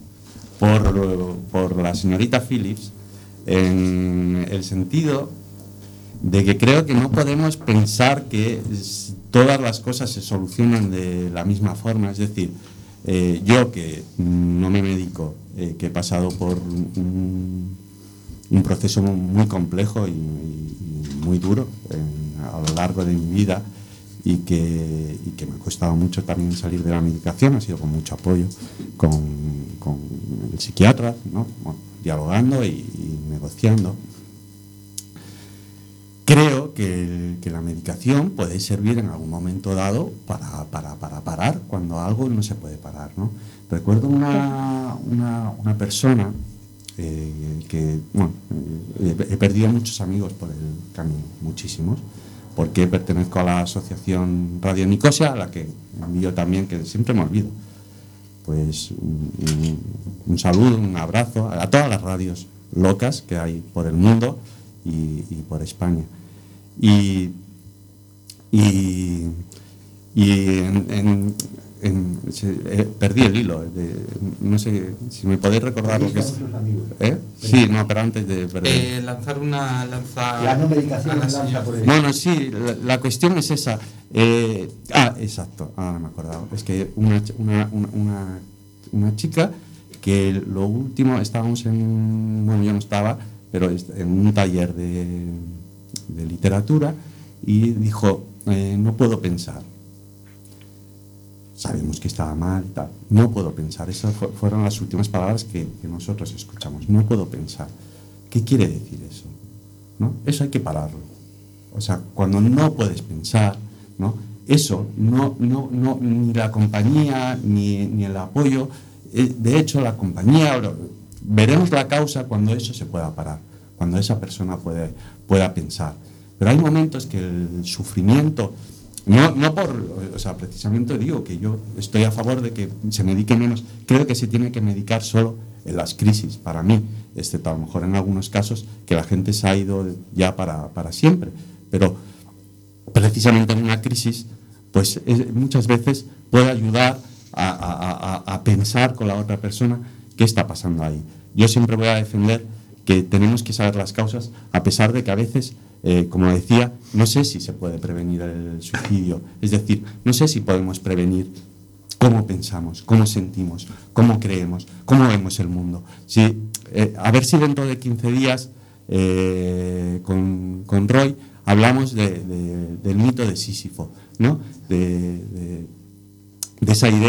por, por la señorita Phillips en el sentido de que creo que no podemos pensar que todas las cosas se solucionan de la misma forma. Es decir, eh, yo que no me medico, eh, que he pasado por un, un proceso muy complejo y, y muy duro en, a lo largo de mi vida y que, y que me ha costado mucho también salir de la medicación, ha sido con mucho apoyo con, con el psiquiatra, ¿no? Bueno, dialogando y, y negociando. Creo que, que la medicación puede servir en algún momento dado para, para, para parar cuando algo no se puede parar, ¿no? Recuerdo una, una, una persona eh, que, bueno, eh, he perdido muchos amigos por el camino, muchísimos, porque pertenezco a la asociación Radio Nicosia, a la que envío también, que siempre me olvido. Pues un, un, un saludo, un abrazo a todas las radios locas que hay por el mundo y, y por España. Y, y, y en, en, en, se, eh, perdí el hilo. De, no sé si me podéis recordar lo que es. ¿Eh? Sí, no, pero antes de perder. Eh, lanzar una lanza. La no medicación la lanza por el... Bueno, sí, la, la cuestión es esa. Eh, ah, exacto, ahora me he acordado. Es que una, una, una, una chica que lo último, estábamos en. Bueno, yo no estaba, pero en un taller de. de literatura y dijo, eh, no puedo pensar. Sabemos que estaba mal y tal. No puedo pensar. Esas fu- fueron las últimas palabras que, que nosotros escuchamos. No puedo pensar. ¿Qué quiere decir eso? ¿No? Eso hay que pararlo. O sea, cuando no puedes pensar, ¿no? Eso, no, no, no, ni la compañía, ni, ni el apoyo. Eh, de hecho, la compañía, veremos la causa cuando eso se pueda parar, cuando esa persona puede, pueda pensar. Pero hay momentos que el sufrimiento, no, no por, o sea, precisamente digo que yo estoy a favor de que se medique menos, creo que se tiene que medicar solo en las crisis, para mí, excepto a lo mejor en algunos casos que la gente se ha ido ya para, para siempre, pero precisamente en una crisis, pues es, muchas veces puede ayudar a, a, a, a pensar con la otra persona qué está pasando ahí. Yo siempre voy a defender que tenemos que saber las causas, a pesar de que a veces, eh, como decía, no sé si se puede prevenir el suicidio. Es decir, no sé si podemos prevenir cómo pensamos, cómo sentimos, cómo creemos, cómo vemos el mundo. Si, eh, a ver si dentro de quince días, eh, con, con Roy, hablamos de, de, del mito de Sísifo, ¿no? De, de, de esa idea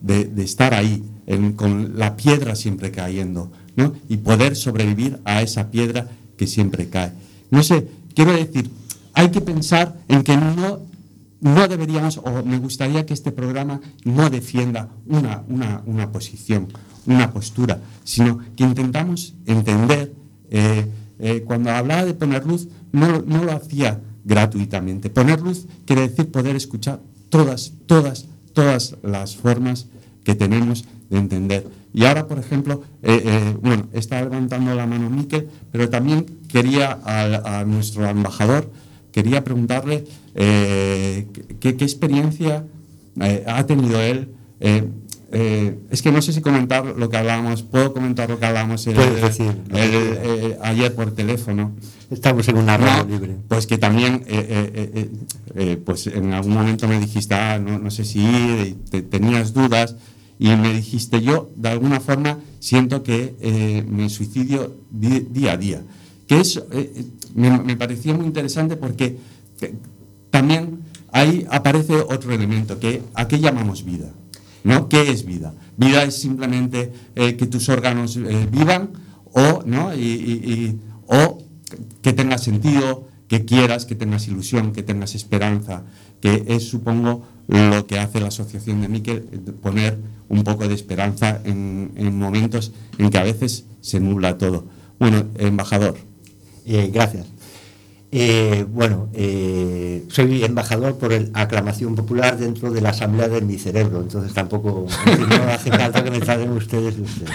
de, de estar ahí, en, con la piedra siempre cayendo, ¿no? Y poder sobrevivir a esa piedra que siempre cae. No sé, quiero decir, hay que pensar en que no, no deberíamos, o me gustaría que este programa no defienda una, una, una posición, una postura, sino que intentamos entender. Eh, eh, cuando hablaba de poner luz, no, no lo hacía gratuitamente. Poner luz quiere decir poder escuchar todas, todas, todas las formas que tenemos de entender. Y ahora, por ejemplo, eh, eh, bueno, está levantando la mano Miquel, pero también quería a, a nuestro embajador, quería preguntarle eh, qué, qué experiencia eh, ha tenido él. Eh, eh, es que no sé si comentar lo que hablábamos, puedo comentar lo que hablábamos el, Puedes decir, el, el, eh, ayer por teléfono. Estamos en una radio no, libre. Pues que también, eh, eh, eh, eh, pues en algún momento me dijiste, ah, no, no sé si ir, te, tenías dudas, y me dijiste, yo de alguna forma siento que eh, me suicidio di, día a día. Que eso eh, me, me pareció muy interesante porque que, también ahí aparece otro elemento, que ¿a qué llamamos vida? ¿No? ¿Qué es vida? Vida es simplemente eh, que tus órganos eh, vivan o, ¿no? y, y, y, o que tengas sentido, que quieras, que tengas ilusión, que tengas esperanza, que es, supongo, lo que hace la asociación de Miquel, poner un poco de esperanza en, en momentos en que a veces se nubla todo. Bueno, embajador. Eh, gracias. Eh, bueno, eh, soy embajador por el aclamación popular dentro de la asamblea de mi cerebro, entonces tampoco no hace falta que me traten ustedes de ustedes.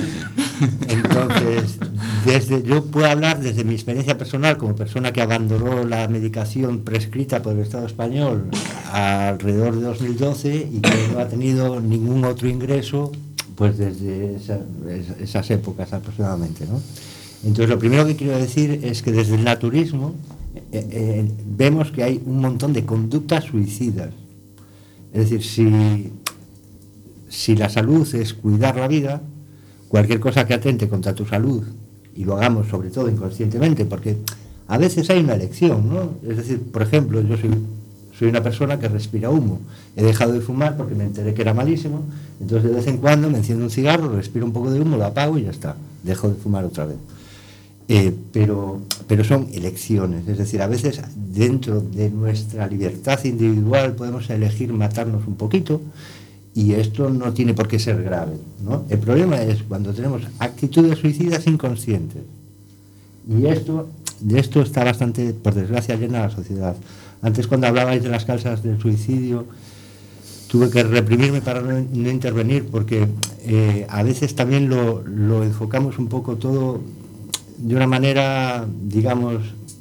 Entonces, desde, yo puedo hablar desde mi experiencia personal como persona que abandonó la medicación prescrita por el Estado español alrededor de dos mil doce y que no ha tenido ningún otro ingreso pues desde esa, esas épocas aproximadamente, ¿no? Entonces, lo primero que quiero decir es que desde el naturismo eh, eh, vemos que hay un montón de conductas suicidas. Es decir, si, si la salud es cuidar la vida, cualquier cosa que atente contra tu salud, y lo hagamos sobre todo inconscientemente, porque a veces hay una elección, ¿no? Es decir, por ejemplo, yo soy, soy una persona que respira humo. He dejado de fumar porque me enteré que era malísimo, entonces de vez en cuando me enciendo un cigarro, respiro un poco de humo, lo apago y ya está, dejo de fumar otra vez. Eh, pero, pero son elecciones, es decir, a veces dentro de nuestra libertad individual podemos elegir matarnos un poquito y esto no tiene por qué ser grave, ¿no? El problema es cuando tenemos actitudes suicidas inconscientes y esto, de esto está bastante, por desgracia, llena la sociedad. Antes, cuando hablabais de las causas del suicidio, tuve que reprimirme para no, no intervenir porque eh, a veces también lo, lo enfocamos un poco todo de una manera, digamos,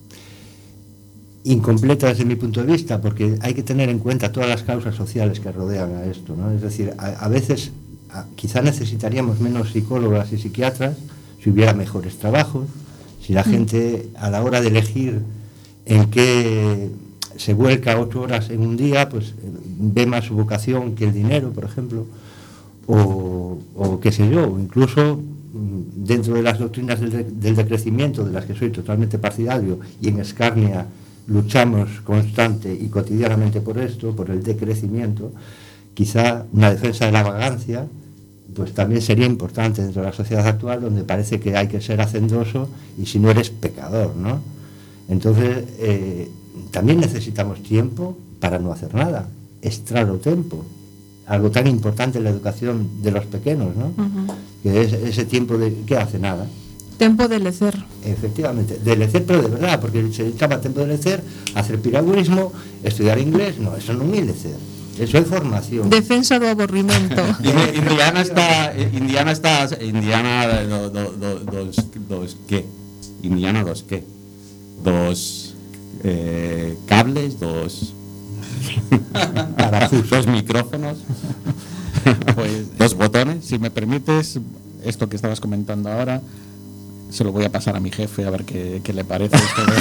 incompleta desde mi punto de vista, porque hay que tener en cuenta todas las causas sociales que rodean a esto, ¿no? Es decir, a, a veces a, quizá necesitaríamos menos psicólogas y psiquiatras si hubiera mejores trabajos, si la gente a la hora de elegir en qué se vuelca ocho horas en un día, pues ve más su vocación que el dinero, por ejemplo, o, o qué sé yo, incluso dentro de las doctrinas del, de, del decrecimiento, de las que soy totalmente partidario, y en Escarnia luchamos constante y cotidianamente por esto, por el decrecimiento, quizá una defensa de la vagancia, pues también sería importante dentro de la sociedad actual, donde parece que hay que ser hacendoso y si no eres pecador, ¿no? Entonces, eh, también necesitamos tiempo para no hacer nada, extraer tiempo. Algo tan importante en la educación de los pequeños, ¿no? Uh-huh. Que es ese tiempo de... ¿Qué hace? Nada. Tiempo de lecer. Efectivamente, de lecer, pero de verdad, porque se llama tiempo de lecer, hacer piragüismo, estudiar inglés, no, eso non é lecer. Eso é formación. Defensa do aburrimento. Indiana está... Indiana está... Indiana do, do, do, dos, dos... ¿Qué? Indiana dos ¿qué? Dos... Eh, cables, dos... Para dos micrófonos, pues, dos botones. Si me permites, esto que estabas comentando ahora, se lo voy a pasar a mi jefe a ver qué, qué le parece esto de...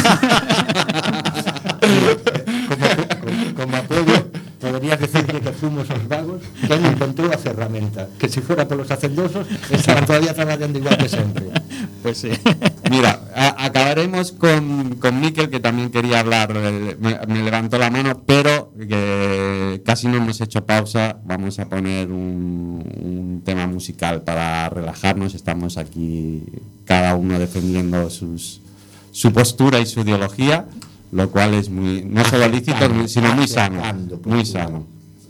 como, como, como apoyo, podrías decirle que fuimos os vagos que han inventado a ferramenta, que si fuera por los hacendosos estaban todavía trabajando igual que siempre. Pues sí. Mira, a, acabaré haremos con, con Miquel, que también quería hablar, eh, me, me levantó la mano, pero que casi no hemos hecho pausa. Vamos a poner un, un tema musical para relajarnos. Estamos aquí cada uno defendiendo sus, su postura y su ideología, lo cual es muy, no solo lícito, sino muy sano, muy sano.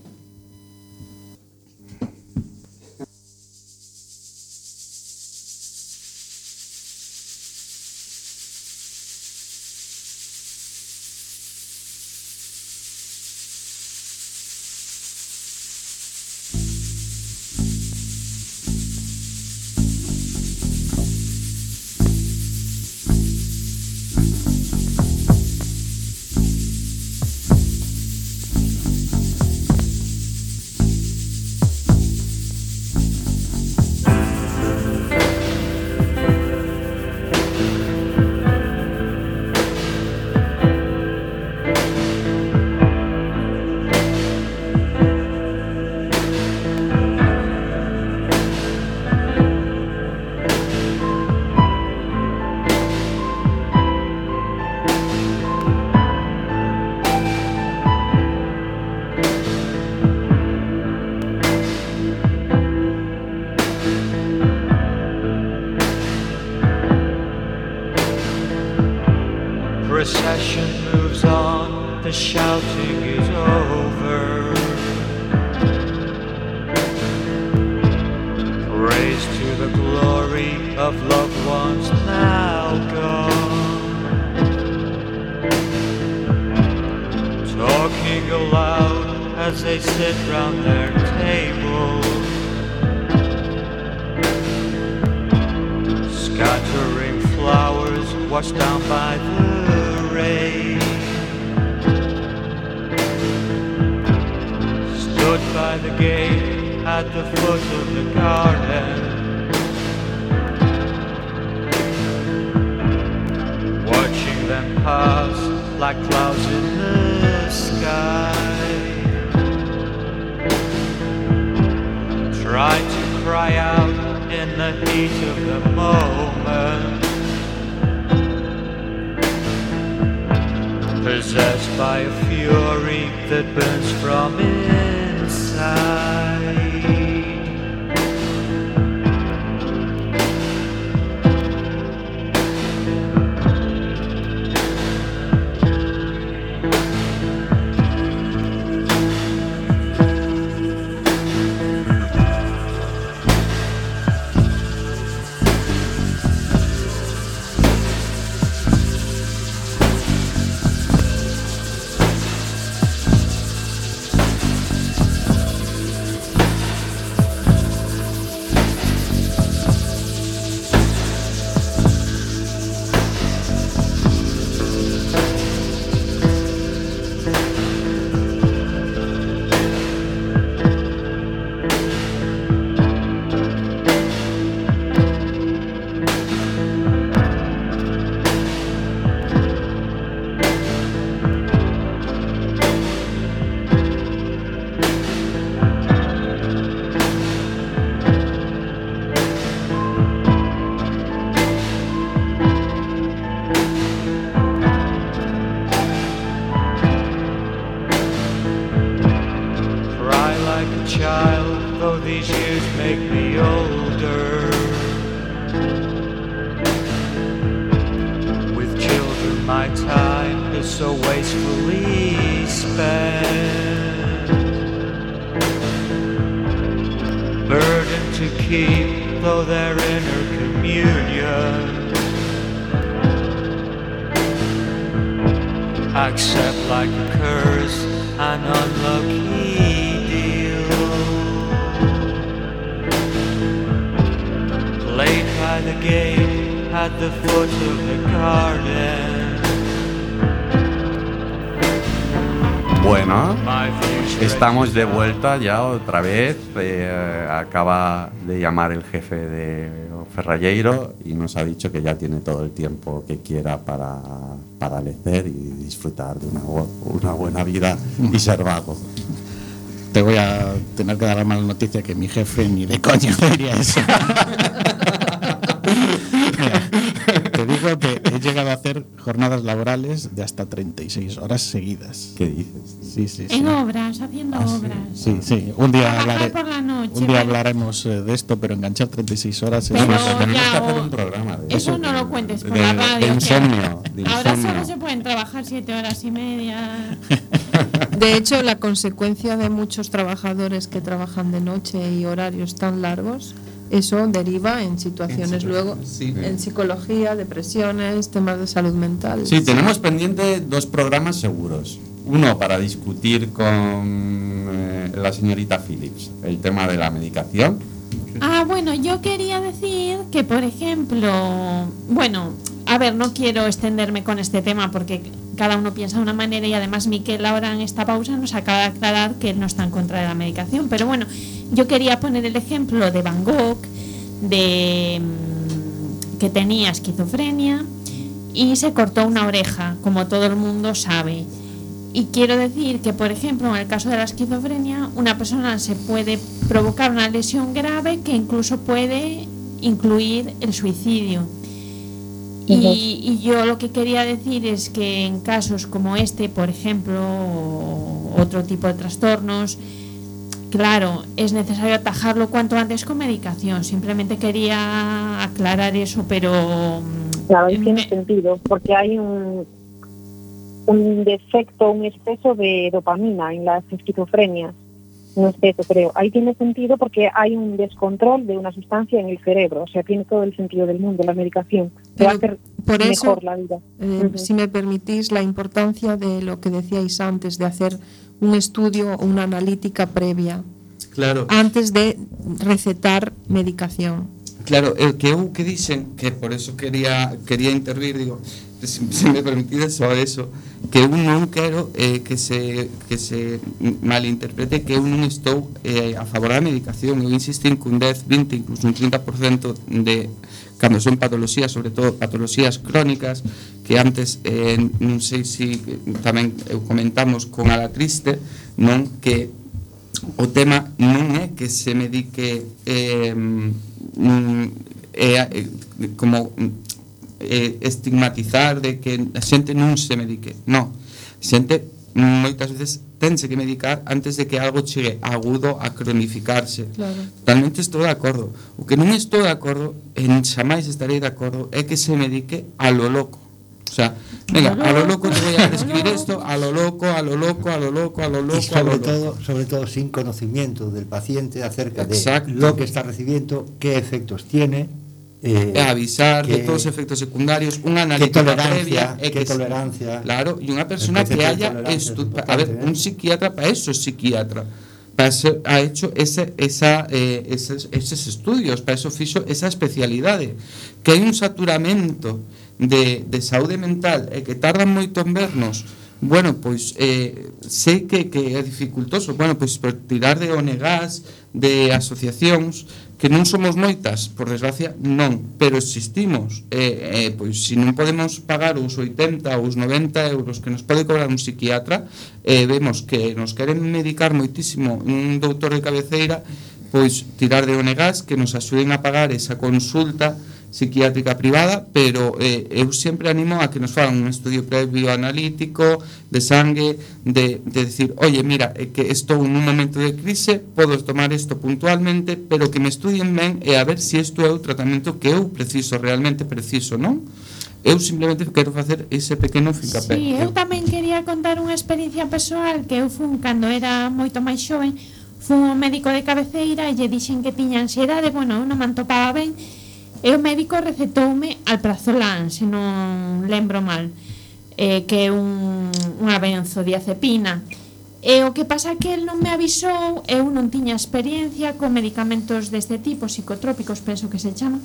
procession moves on, the shouting is over. Praise to the glory of loved ones now gone. Talking aloud as they sit round their tables, scattering flowers washed down by the rain. Stood by the gate at the foot of the garden, watching them pass like clouds in the sky. Tried to cry out in the heat of the moment, possessed by a fury that burns from inside. Estamos de vuelta ya otra vez. Eh, acaba de llamar el jefe de Ferralleiro y nos ha dicho que ya tiene todo el tiempo que quiera para, para lecer y disfrutar de una, una buena vida y ser vago. Te voy a tener que dar la mala noticia que mi jefe ni de coña diría eso. Mira, te digo que he llegado a hacer jornadas laborales de hasta treinta y seis horas seguidas. ¿Qué dices? Sí, sí, sí. En obras, haciendo Ah, obras. Sí, sí. Un día, Trabajar hablaré, por la noche, un día pero- hablaremos eh, de esto, pero enganchar treinta y seis horas Pero es ya, tenemos que hacer o- un programa de Eso no lo cuentes por de- la de radio. que insomnio, de Ahora insomnio. solo se pueden trabajar siete horas y media. De hecho, la consecuencia de muchos trabajadores que trabajan de noche y horarios tan largos, eso deriva en situaciones En luego, sí. en psicología, depresiones, temas de salud mental. Sí, tenemos pendiente dos programas seguros. Uno para discutir con eh, la señorita Phillips el tema de la medicación. Ah, bueno, yo quería decir que, por ejemplo, bueno, a ver, no quiero extenderme con este tema porque cada uno piensa de una manera y además Miquel ahora en esta pausa nos acaba de aclarar que él no está en contra de la medicación, pero bueno, yo quería poner el ejemplo de Van Gogh, de mm, que tenía esquizofrenia y se cortó una oreja, como todo el mundo sabe. Y quiero decir que, por ejemplo, en el caso de la esquizofrenia, una persona se puede provocar una lesión grave que incluso puede incluir el suicidio. Y, y yo lo que quería decir es que en casos como este, por ejemplo, o otro tipo de trastornos, claro, es necesario atajarlo cuanto antes con medicación. Simplemente quería aclarar eso, pero... Claro, y tiene sentido, porque hay un, un defecto, un exceso de dopamina en las esquizofrenias. Un exceso, creo. Ahí tiene sentido porque hay un descontrol de una sustancia en el cerebro. O sea, tiene todo el sentido del mundo la medicación. Te va a hacer por eso, mejor la vida. Eh, Ujú. Si me permitís, la importancia de lo que decíais antes, de hacer un estudio o una analítica previa Claro. antes de recetar medicación. Claro, el que eu que dicen, que por eso quería quería intervir, digo, se, se me permitides só eso, que eu non quero eh, que se que se malinterprete que eu non estou eh, a favor da medicación. Eu insisto en que un dez, vinte, incluso un trinta por cento de cando son patologías, sobre todo patologías crónicas, que antes eh, non sei se tamén eu comentamos con a la triste, non que o tema non é que se medique eh, mm, é, é, como é, estigmatizar de que a xente non se medique, non, a xente moitas veces tense que medicar antes de que algo chegue agudo a cronificarse. Claro. Totalmente estou de acordo. O que non estou de acordo, en xamais estarei de acordo, é que se medique a lo loco. O sea, venga, a lo loco te voy a prescribir esto, a lo loco, a lo loco, a lo loco, a lo loco, Y a lo sobre loco. todo, sobre todo sin conocimiento del paciente acerca Exacto. de lo que está recibiendo, qué efectos tiene, eh, É avisar de que- todos os efectos secundarios, unha qué analítica tolerancia, previa, é qué que tolerancia. Claro, e unha persona El que concepto de haya tolerancia es estu- a importante, ver, ¿eh? un psiquiatra para eso es psiquiatra. Para eso ha hecho ese, esa, eh, eses, eses estudios, para eso fixo esa especialidade. Que hai un saturamento de, de saúde mental e que tardan moito en vernos, bueno, pois eh, sei que, que é dificultoso, bueno, pois por tirar de O N G A S, de asociacións, que non somos moitas, por desgracia, non, pero existimos. Eh, eh, pois se non podemos pagar os oitenta ou os noventa euros que nos pode cobrar un psiquiatra, eh, vemos que nos queren medicar moitísimo un doutor de cabeceira, pois tirar de O N G A S que nos axuden a pagar esa consulta psiquiátrica privada, pero eh, eu sempre animo a que nos fagan un estudio previo analítico de sangue, de, de decir, oye, mira, é que estou nun momento de crise, podo tomar isto puntualmente, pero que me estudien ben e a ver se isto é o tratamento que eu preciso, realmente preciso, non? Eu simplemente quero facer ese pequeno fincapé. Sí, eu tamén quería contar unha experiencia persoal que eu fun cando era moito máis xoven, fun ao médico de cabeceira e lle dixen que tiña ansiedade, bueno, eu non me antopaba ben, e o médico recetoume alprazolam, se non lembro mal, eh, que é un, unha benzodiazepina. E o que pasa que el non me avisou, eu non tiña experiencia con medicamentos deste tipo, psicotrópicos, penso que se chaman,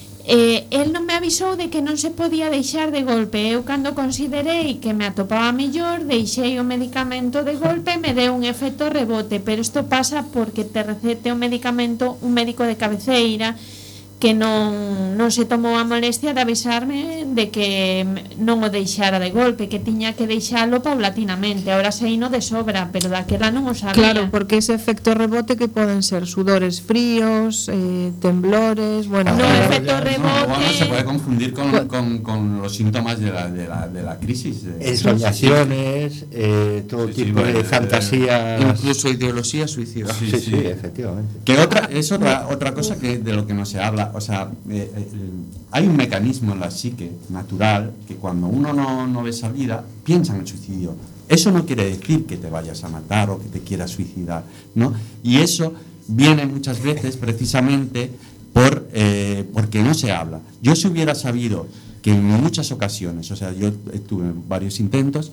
eh, el non me avisou de que non se podía deixar de golpe. Eu cando considerei que me atopaba mellor, deixei o medicamento de golpe e me deu un efecto rebote, pero isto pasa porque te recete o medicamento un médico de cabeceira que non, non se tomou a molestia de avisarme de que non o deixara de golpe, que tiña que deixalo paulatinamente. Ahora seino de sobra, pero daquela non o sabía. Claro, porque ese efecto rebote que poden ser sudores fríos, eh, temblores, bueno, no, claro, efecto rebote. Bueno, se puede confundir con, con, con los síntomas de la, de la, de la crisis. De ensoñaciones, eh, todo sí, tipo sí, de eh, fantasías. Incluso ideología suicida. Sí, sí, sí, efectivamente. Que otra, es otra, otra cosa que de lo que no se habla. O sea, eh, eh, hay un mecanismo en la psique natural que cuando uno no, no ve salida, piensa en el suicidio. Eso no quiere decir que te vayas a matar o que te quieras suicidar, ¿no? Y eso viene muchas veces precisamente por, eh, porque no se habla. Yo si hubiera sabido que en muchas ocasiones, o sea, yo tuve varios intentos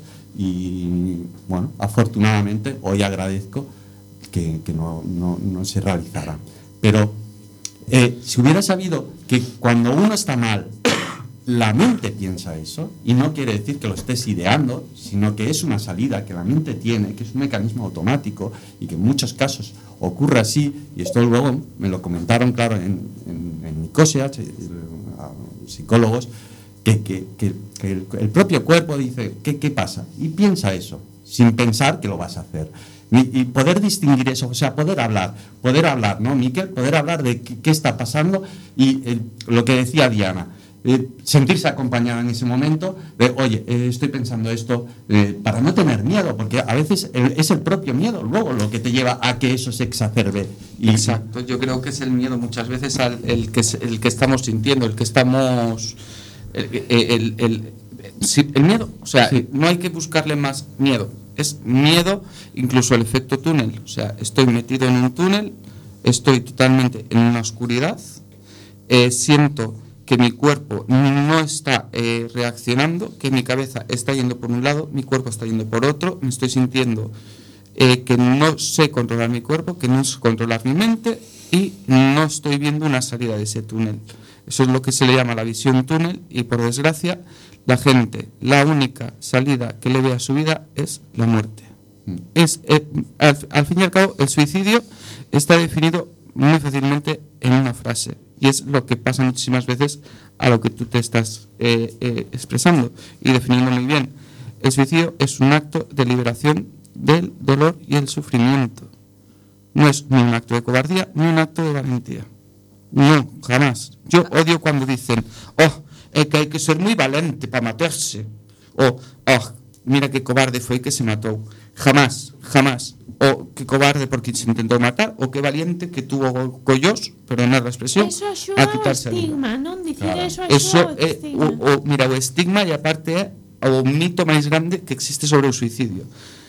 y, bueno, afortunadamente hoy agradezco que, que no, no, no se realizaran. Pero eh, si hubiera sabido que cuando uno está mal, la mente piensa eso, y no quiere decir que lo estés ideando, sino que es una salida que la mente tiene, que es un mecanismo automático y que en muchos casos ocurre así, y esto luego me lo comentaron, claro, en, en, en Nicosia, psicólogos, que, que, que, que el, el propio cuerpo dice, ¿qué, ¿qué pasa? Y piensa eso, sin pensar que lo vas a hacer. Y, y poder distinguir eso, o sea, poder hablar, poder hablar, ¿no, Miquel? Poder hablar de qué, qué está pasando y eh, lo que decía Diana, eh, sentirse acompañada en ese momento, de, oye, eh, estoy pensando esto, eh, para no tener miedo, porque a veces el, es el propio miedo luego lo que te lleva a que eso se exacerbe. Y, Exacto, yo creo que es el miedo muchas veces al, el, que, el que estamos sintiendo, el que estamos... El, el, el, el, sí, el miedo, o sea, sí. No hay que buscarle más miedo. Es miedo, incluso el efecto túnel. O sea, estoy metido en un túnel, estoy totalmente en una oscuridad, eh, siento que mi cuerpo no está eh, reaccionando, que mi cabeza está yendo por un lado, mi cuerpo está yendo por otro, me estoy sintiendo eh, que no sé controlar mi cuerpo, que no sé controlar mi mente y no estoy viendo una salida de ese túnel. Eso es lo que se le llama la visión túnel y, por desgracia, la gente, la única salida que le ve a su vida es la muerte. Mm. Es, eh, al, al fin y al cabo, el suicidio está definido muy fácilmente en una frase y es lo que pasa muchísimas veces a lo que tú te estás eh, eh, expresando y definiendo muy bien. El suicidio es un acto de liberación del dolor y el sufrimiento. No es ni un acto de cobardía ni un acto de valentía. No, jamás. Yo odio cuando dicen, oh, es que hay que ser muy valente para matarse. O, oh, mira qué cobarde fue que se mató. Jamás, jamás. O qué cobarde porque se intentó matar, o qué valiente que tuvo collos, perdonad la expresión, eso a quitarse a estigma, non dicir claro. eso, eso é o, o, mira, o estigma e aparte é o mito máis grande que existe sobre o suicidio.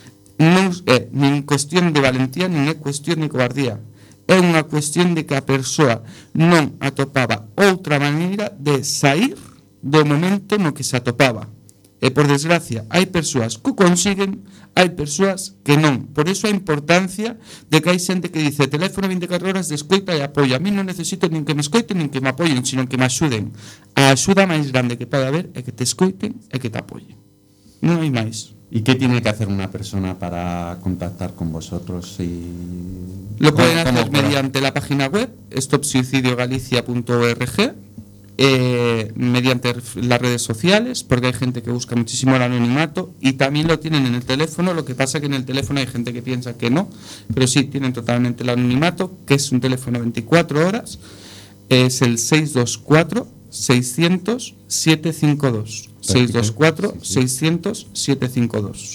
Non é nin cuestión de valentía, nin é cuestión de cobardía. É unha cuestión de que a persoa non atopaba outra maneira de sair do momento no que se atopaba. E, por desgracia, hai persoas que o consiguen, hai persoas que non. Por iso a importancia de que hai xente que dice teléfono veinticuatro horas de escoita e apoio. A mí non necesito nin que me escoiten nin que me apoien, sino que me axuden. A axuda máis grande que pode haber é que te escoiten e que te apoyen. Non hai máis. ¿Y qué tiene que hacer una persona para contactar con vosotros? Y... Lo pueden hacer mediante la página web stop suicidio galicia punto org, eh, mediante las redes sociales, porque hay gente que busca muchísimo el anonimato, y también lo tienen en el teléfono. Lo que pasa que en el teléfono hay gente que piensa que no, pero sí, tienen totalmente el anonimato, que es un teléfono veinticuatro horas, es el seis dos cuatro, seiscientos, setecientos cincuenta y dos. seis dos cuatro, seiscientos, setecientos cincuenta y dos.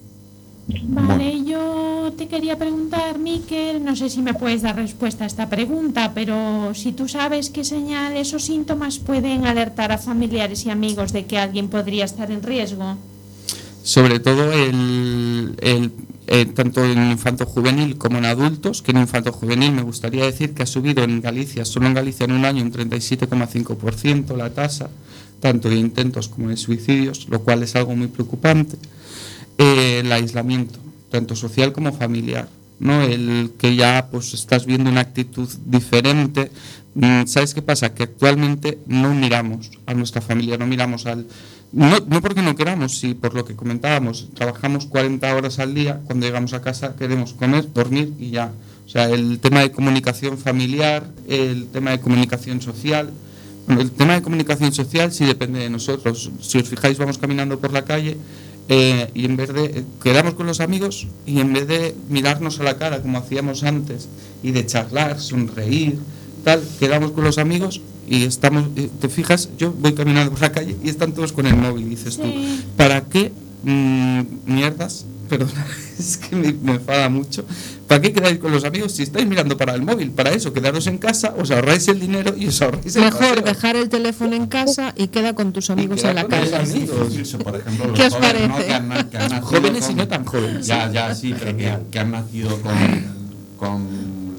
Vale, yo te quería preguntar, Miquel, no sé si me puedes dar respuesta a esta pregunta, pero si tú sabes qué señales o síntomas pueden alertar a familiares y amigos de que alguien podría estar en riesgo. Sobre todo el, el, el tanto en infanto juvenil como en adultos, que en infanto juvenil me gustaría decir que ha subido en Galicia, solo en Galicia en un año un treinta y siete coma cinco por ciento la tasa, tanto de intentos como de suicidios, lo cual es algo muy preocupante. Eh, el aislamiento, tanto social como familiar, ¿no? El que ya pues estás viendo una actitud diferente. ¿Sabes qué pasa? Que actualmente no miramos a nuestra familia, no miramos al... No, no porque no queramos, sí, por lo que comentábamos, trabajamos cuarenta horas al día, cuando llegamos a casa queremos comer, dormir y ya. O sea, el tema de comunicación familiar, el tema de comunicación social. Bueno, el tema de comunicación social sí depende de nosotros. Si os fijáis, vamos caminando por la calle eh, y en vez de eh, quedamos con los amigos y en vez de mirarnos a la cara como hacíamos antes y de charlar, sonreír, tal, quedamos con los amigos y estamos, eh, te fijas, yo voy caminando por la calle y están todos con el móvil, dices sí. tú, ¿para qué mmm, mierdas? Perdona, es que me, me enfada mucho. ¿Para qué quedáis con los amigos si estáis mirando para el móvil? Para eso, quedaros en casa, os ahorráis el dinero y os ahorráis el Mejor paseo. dejar el teléfono en casa y queda con tus amigos en la calle. Eso, por ejemplo, ¿Qué os jóvenes, parece? ¿no? que han, que han Jóvenes con, y no tan jóvenes. Ya, ya, sí, pero que, que han nacido con, con,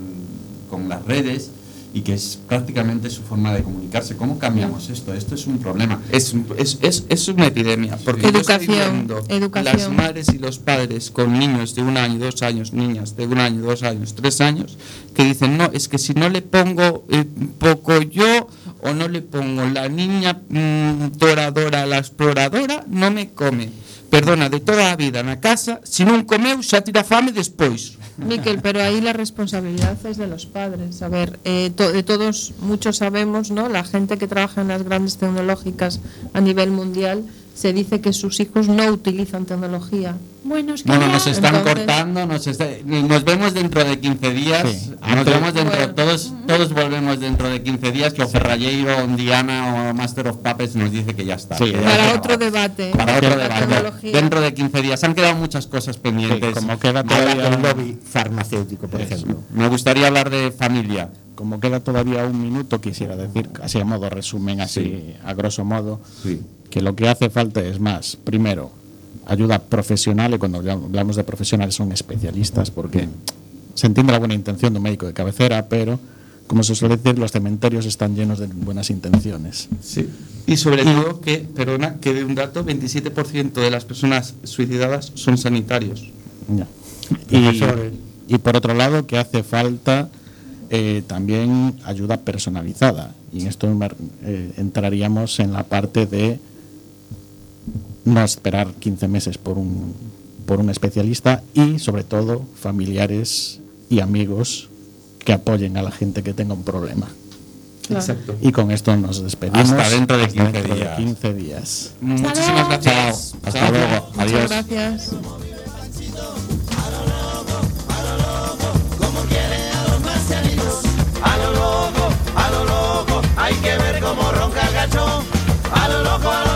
con las redes y que es prácticamente su forma de comunicarse. ¿Cómo cambiamos esto? Esto es un problema. Es, es, es, es una epidemia. Porque Educación, yo estoy viendo educación. las madres y los padres con niños de un año, dos años, niñas de un año, dos años, tres años, que dicen, no, es que si no le pongo eh, poco yo o no le pongo la niña mmm, doradora, la exploradora, no me come. Perdona, de toda a vida na casa, se non comeu xa tira fame despois. Miquel, pero ahí la responsabilidad es de los padres. A ver, eh, to, de todos, muchos sabemos, ¿no? La gente que trabaja en las grandes tecnológicas a nivel mundial, se dice que sus hijos no utilizan tecnología. Bueno, es que Bueno, ya- nos están Entonces- cortando, nos, está- nos vemos dentro de quince días, Sí. nos vemos dentro, Bueno. todos todos volvemos dentro de quince días, que o Ferralleiro, o Diana o Master of Puppets nos dice que ya está. Sí, que ya Para está. otro debate. Para otro La debate. tecnología. Dentro de quince días. Han quedado muchas cosas pendientes. Sí, como queda Habla todavía, del lobby farmacéutico, por Eso. ejemplo. Me gustaría hablar de familia. como queda todavía un minuto, quisiera decir, así a modo resumen, así Sí. a grosso modo, Sí. que lo que hace falta es más, primero, ayuda profesional, y cuando hablamos de profesionales son especialistas, porque se entiende la buena intención de un médico de cabecera, pero, como se suele decir, los cementerios están llenos de buenas intenciones. Sí. Y sobre todo que, perdona, que de un dato, veintisiete por ciento de las personas suicidadas son sanitarios. Ya. Y, y por otro lado, que hace falta eh, también ayuda personalizada. Y en esto eh, entraríamos en la parte de no esperar quince meses por un, por un especialista y, sobre todo, familiares y amigos que apoyen a la gente que tenga un problema. Claro. Exacto. Y con esto nos despedimos. Hasta dentro de Hasta quince dentro de días. quince días. Muchísimas gracias. Chao. Hasta luego. Muchas Adiós. gracias. A lo loco, a lo loco, hay que ver cómo ronca el gachón. A lo loco, a lo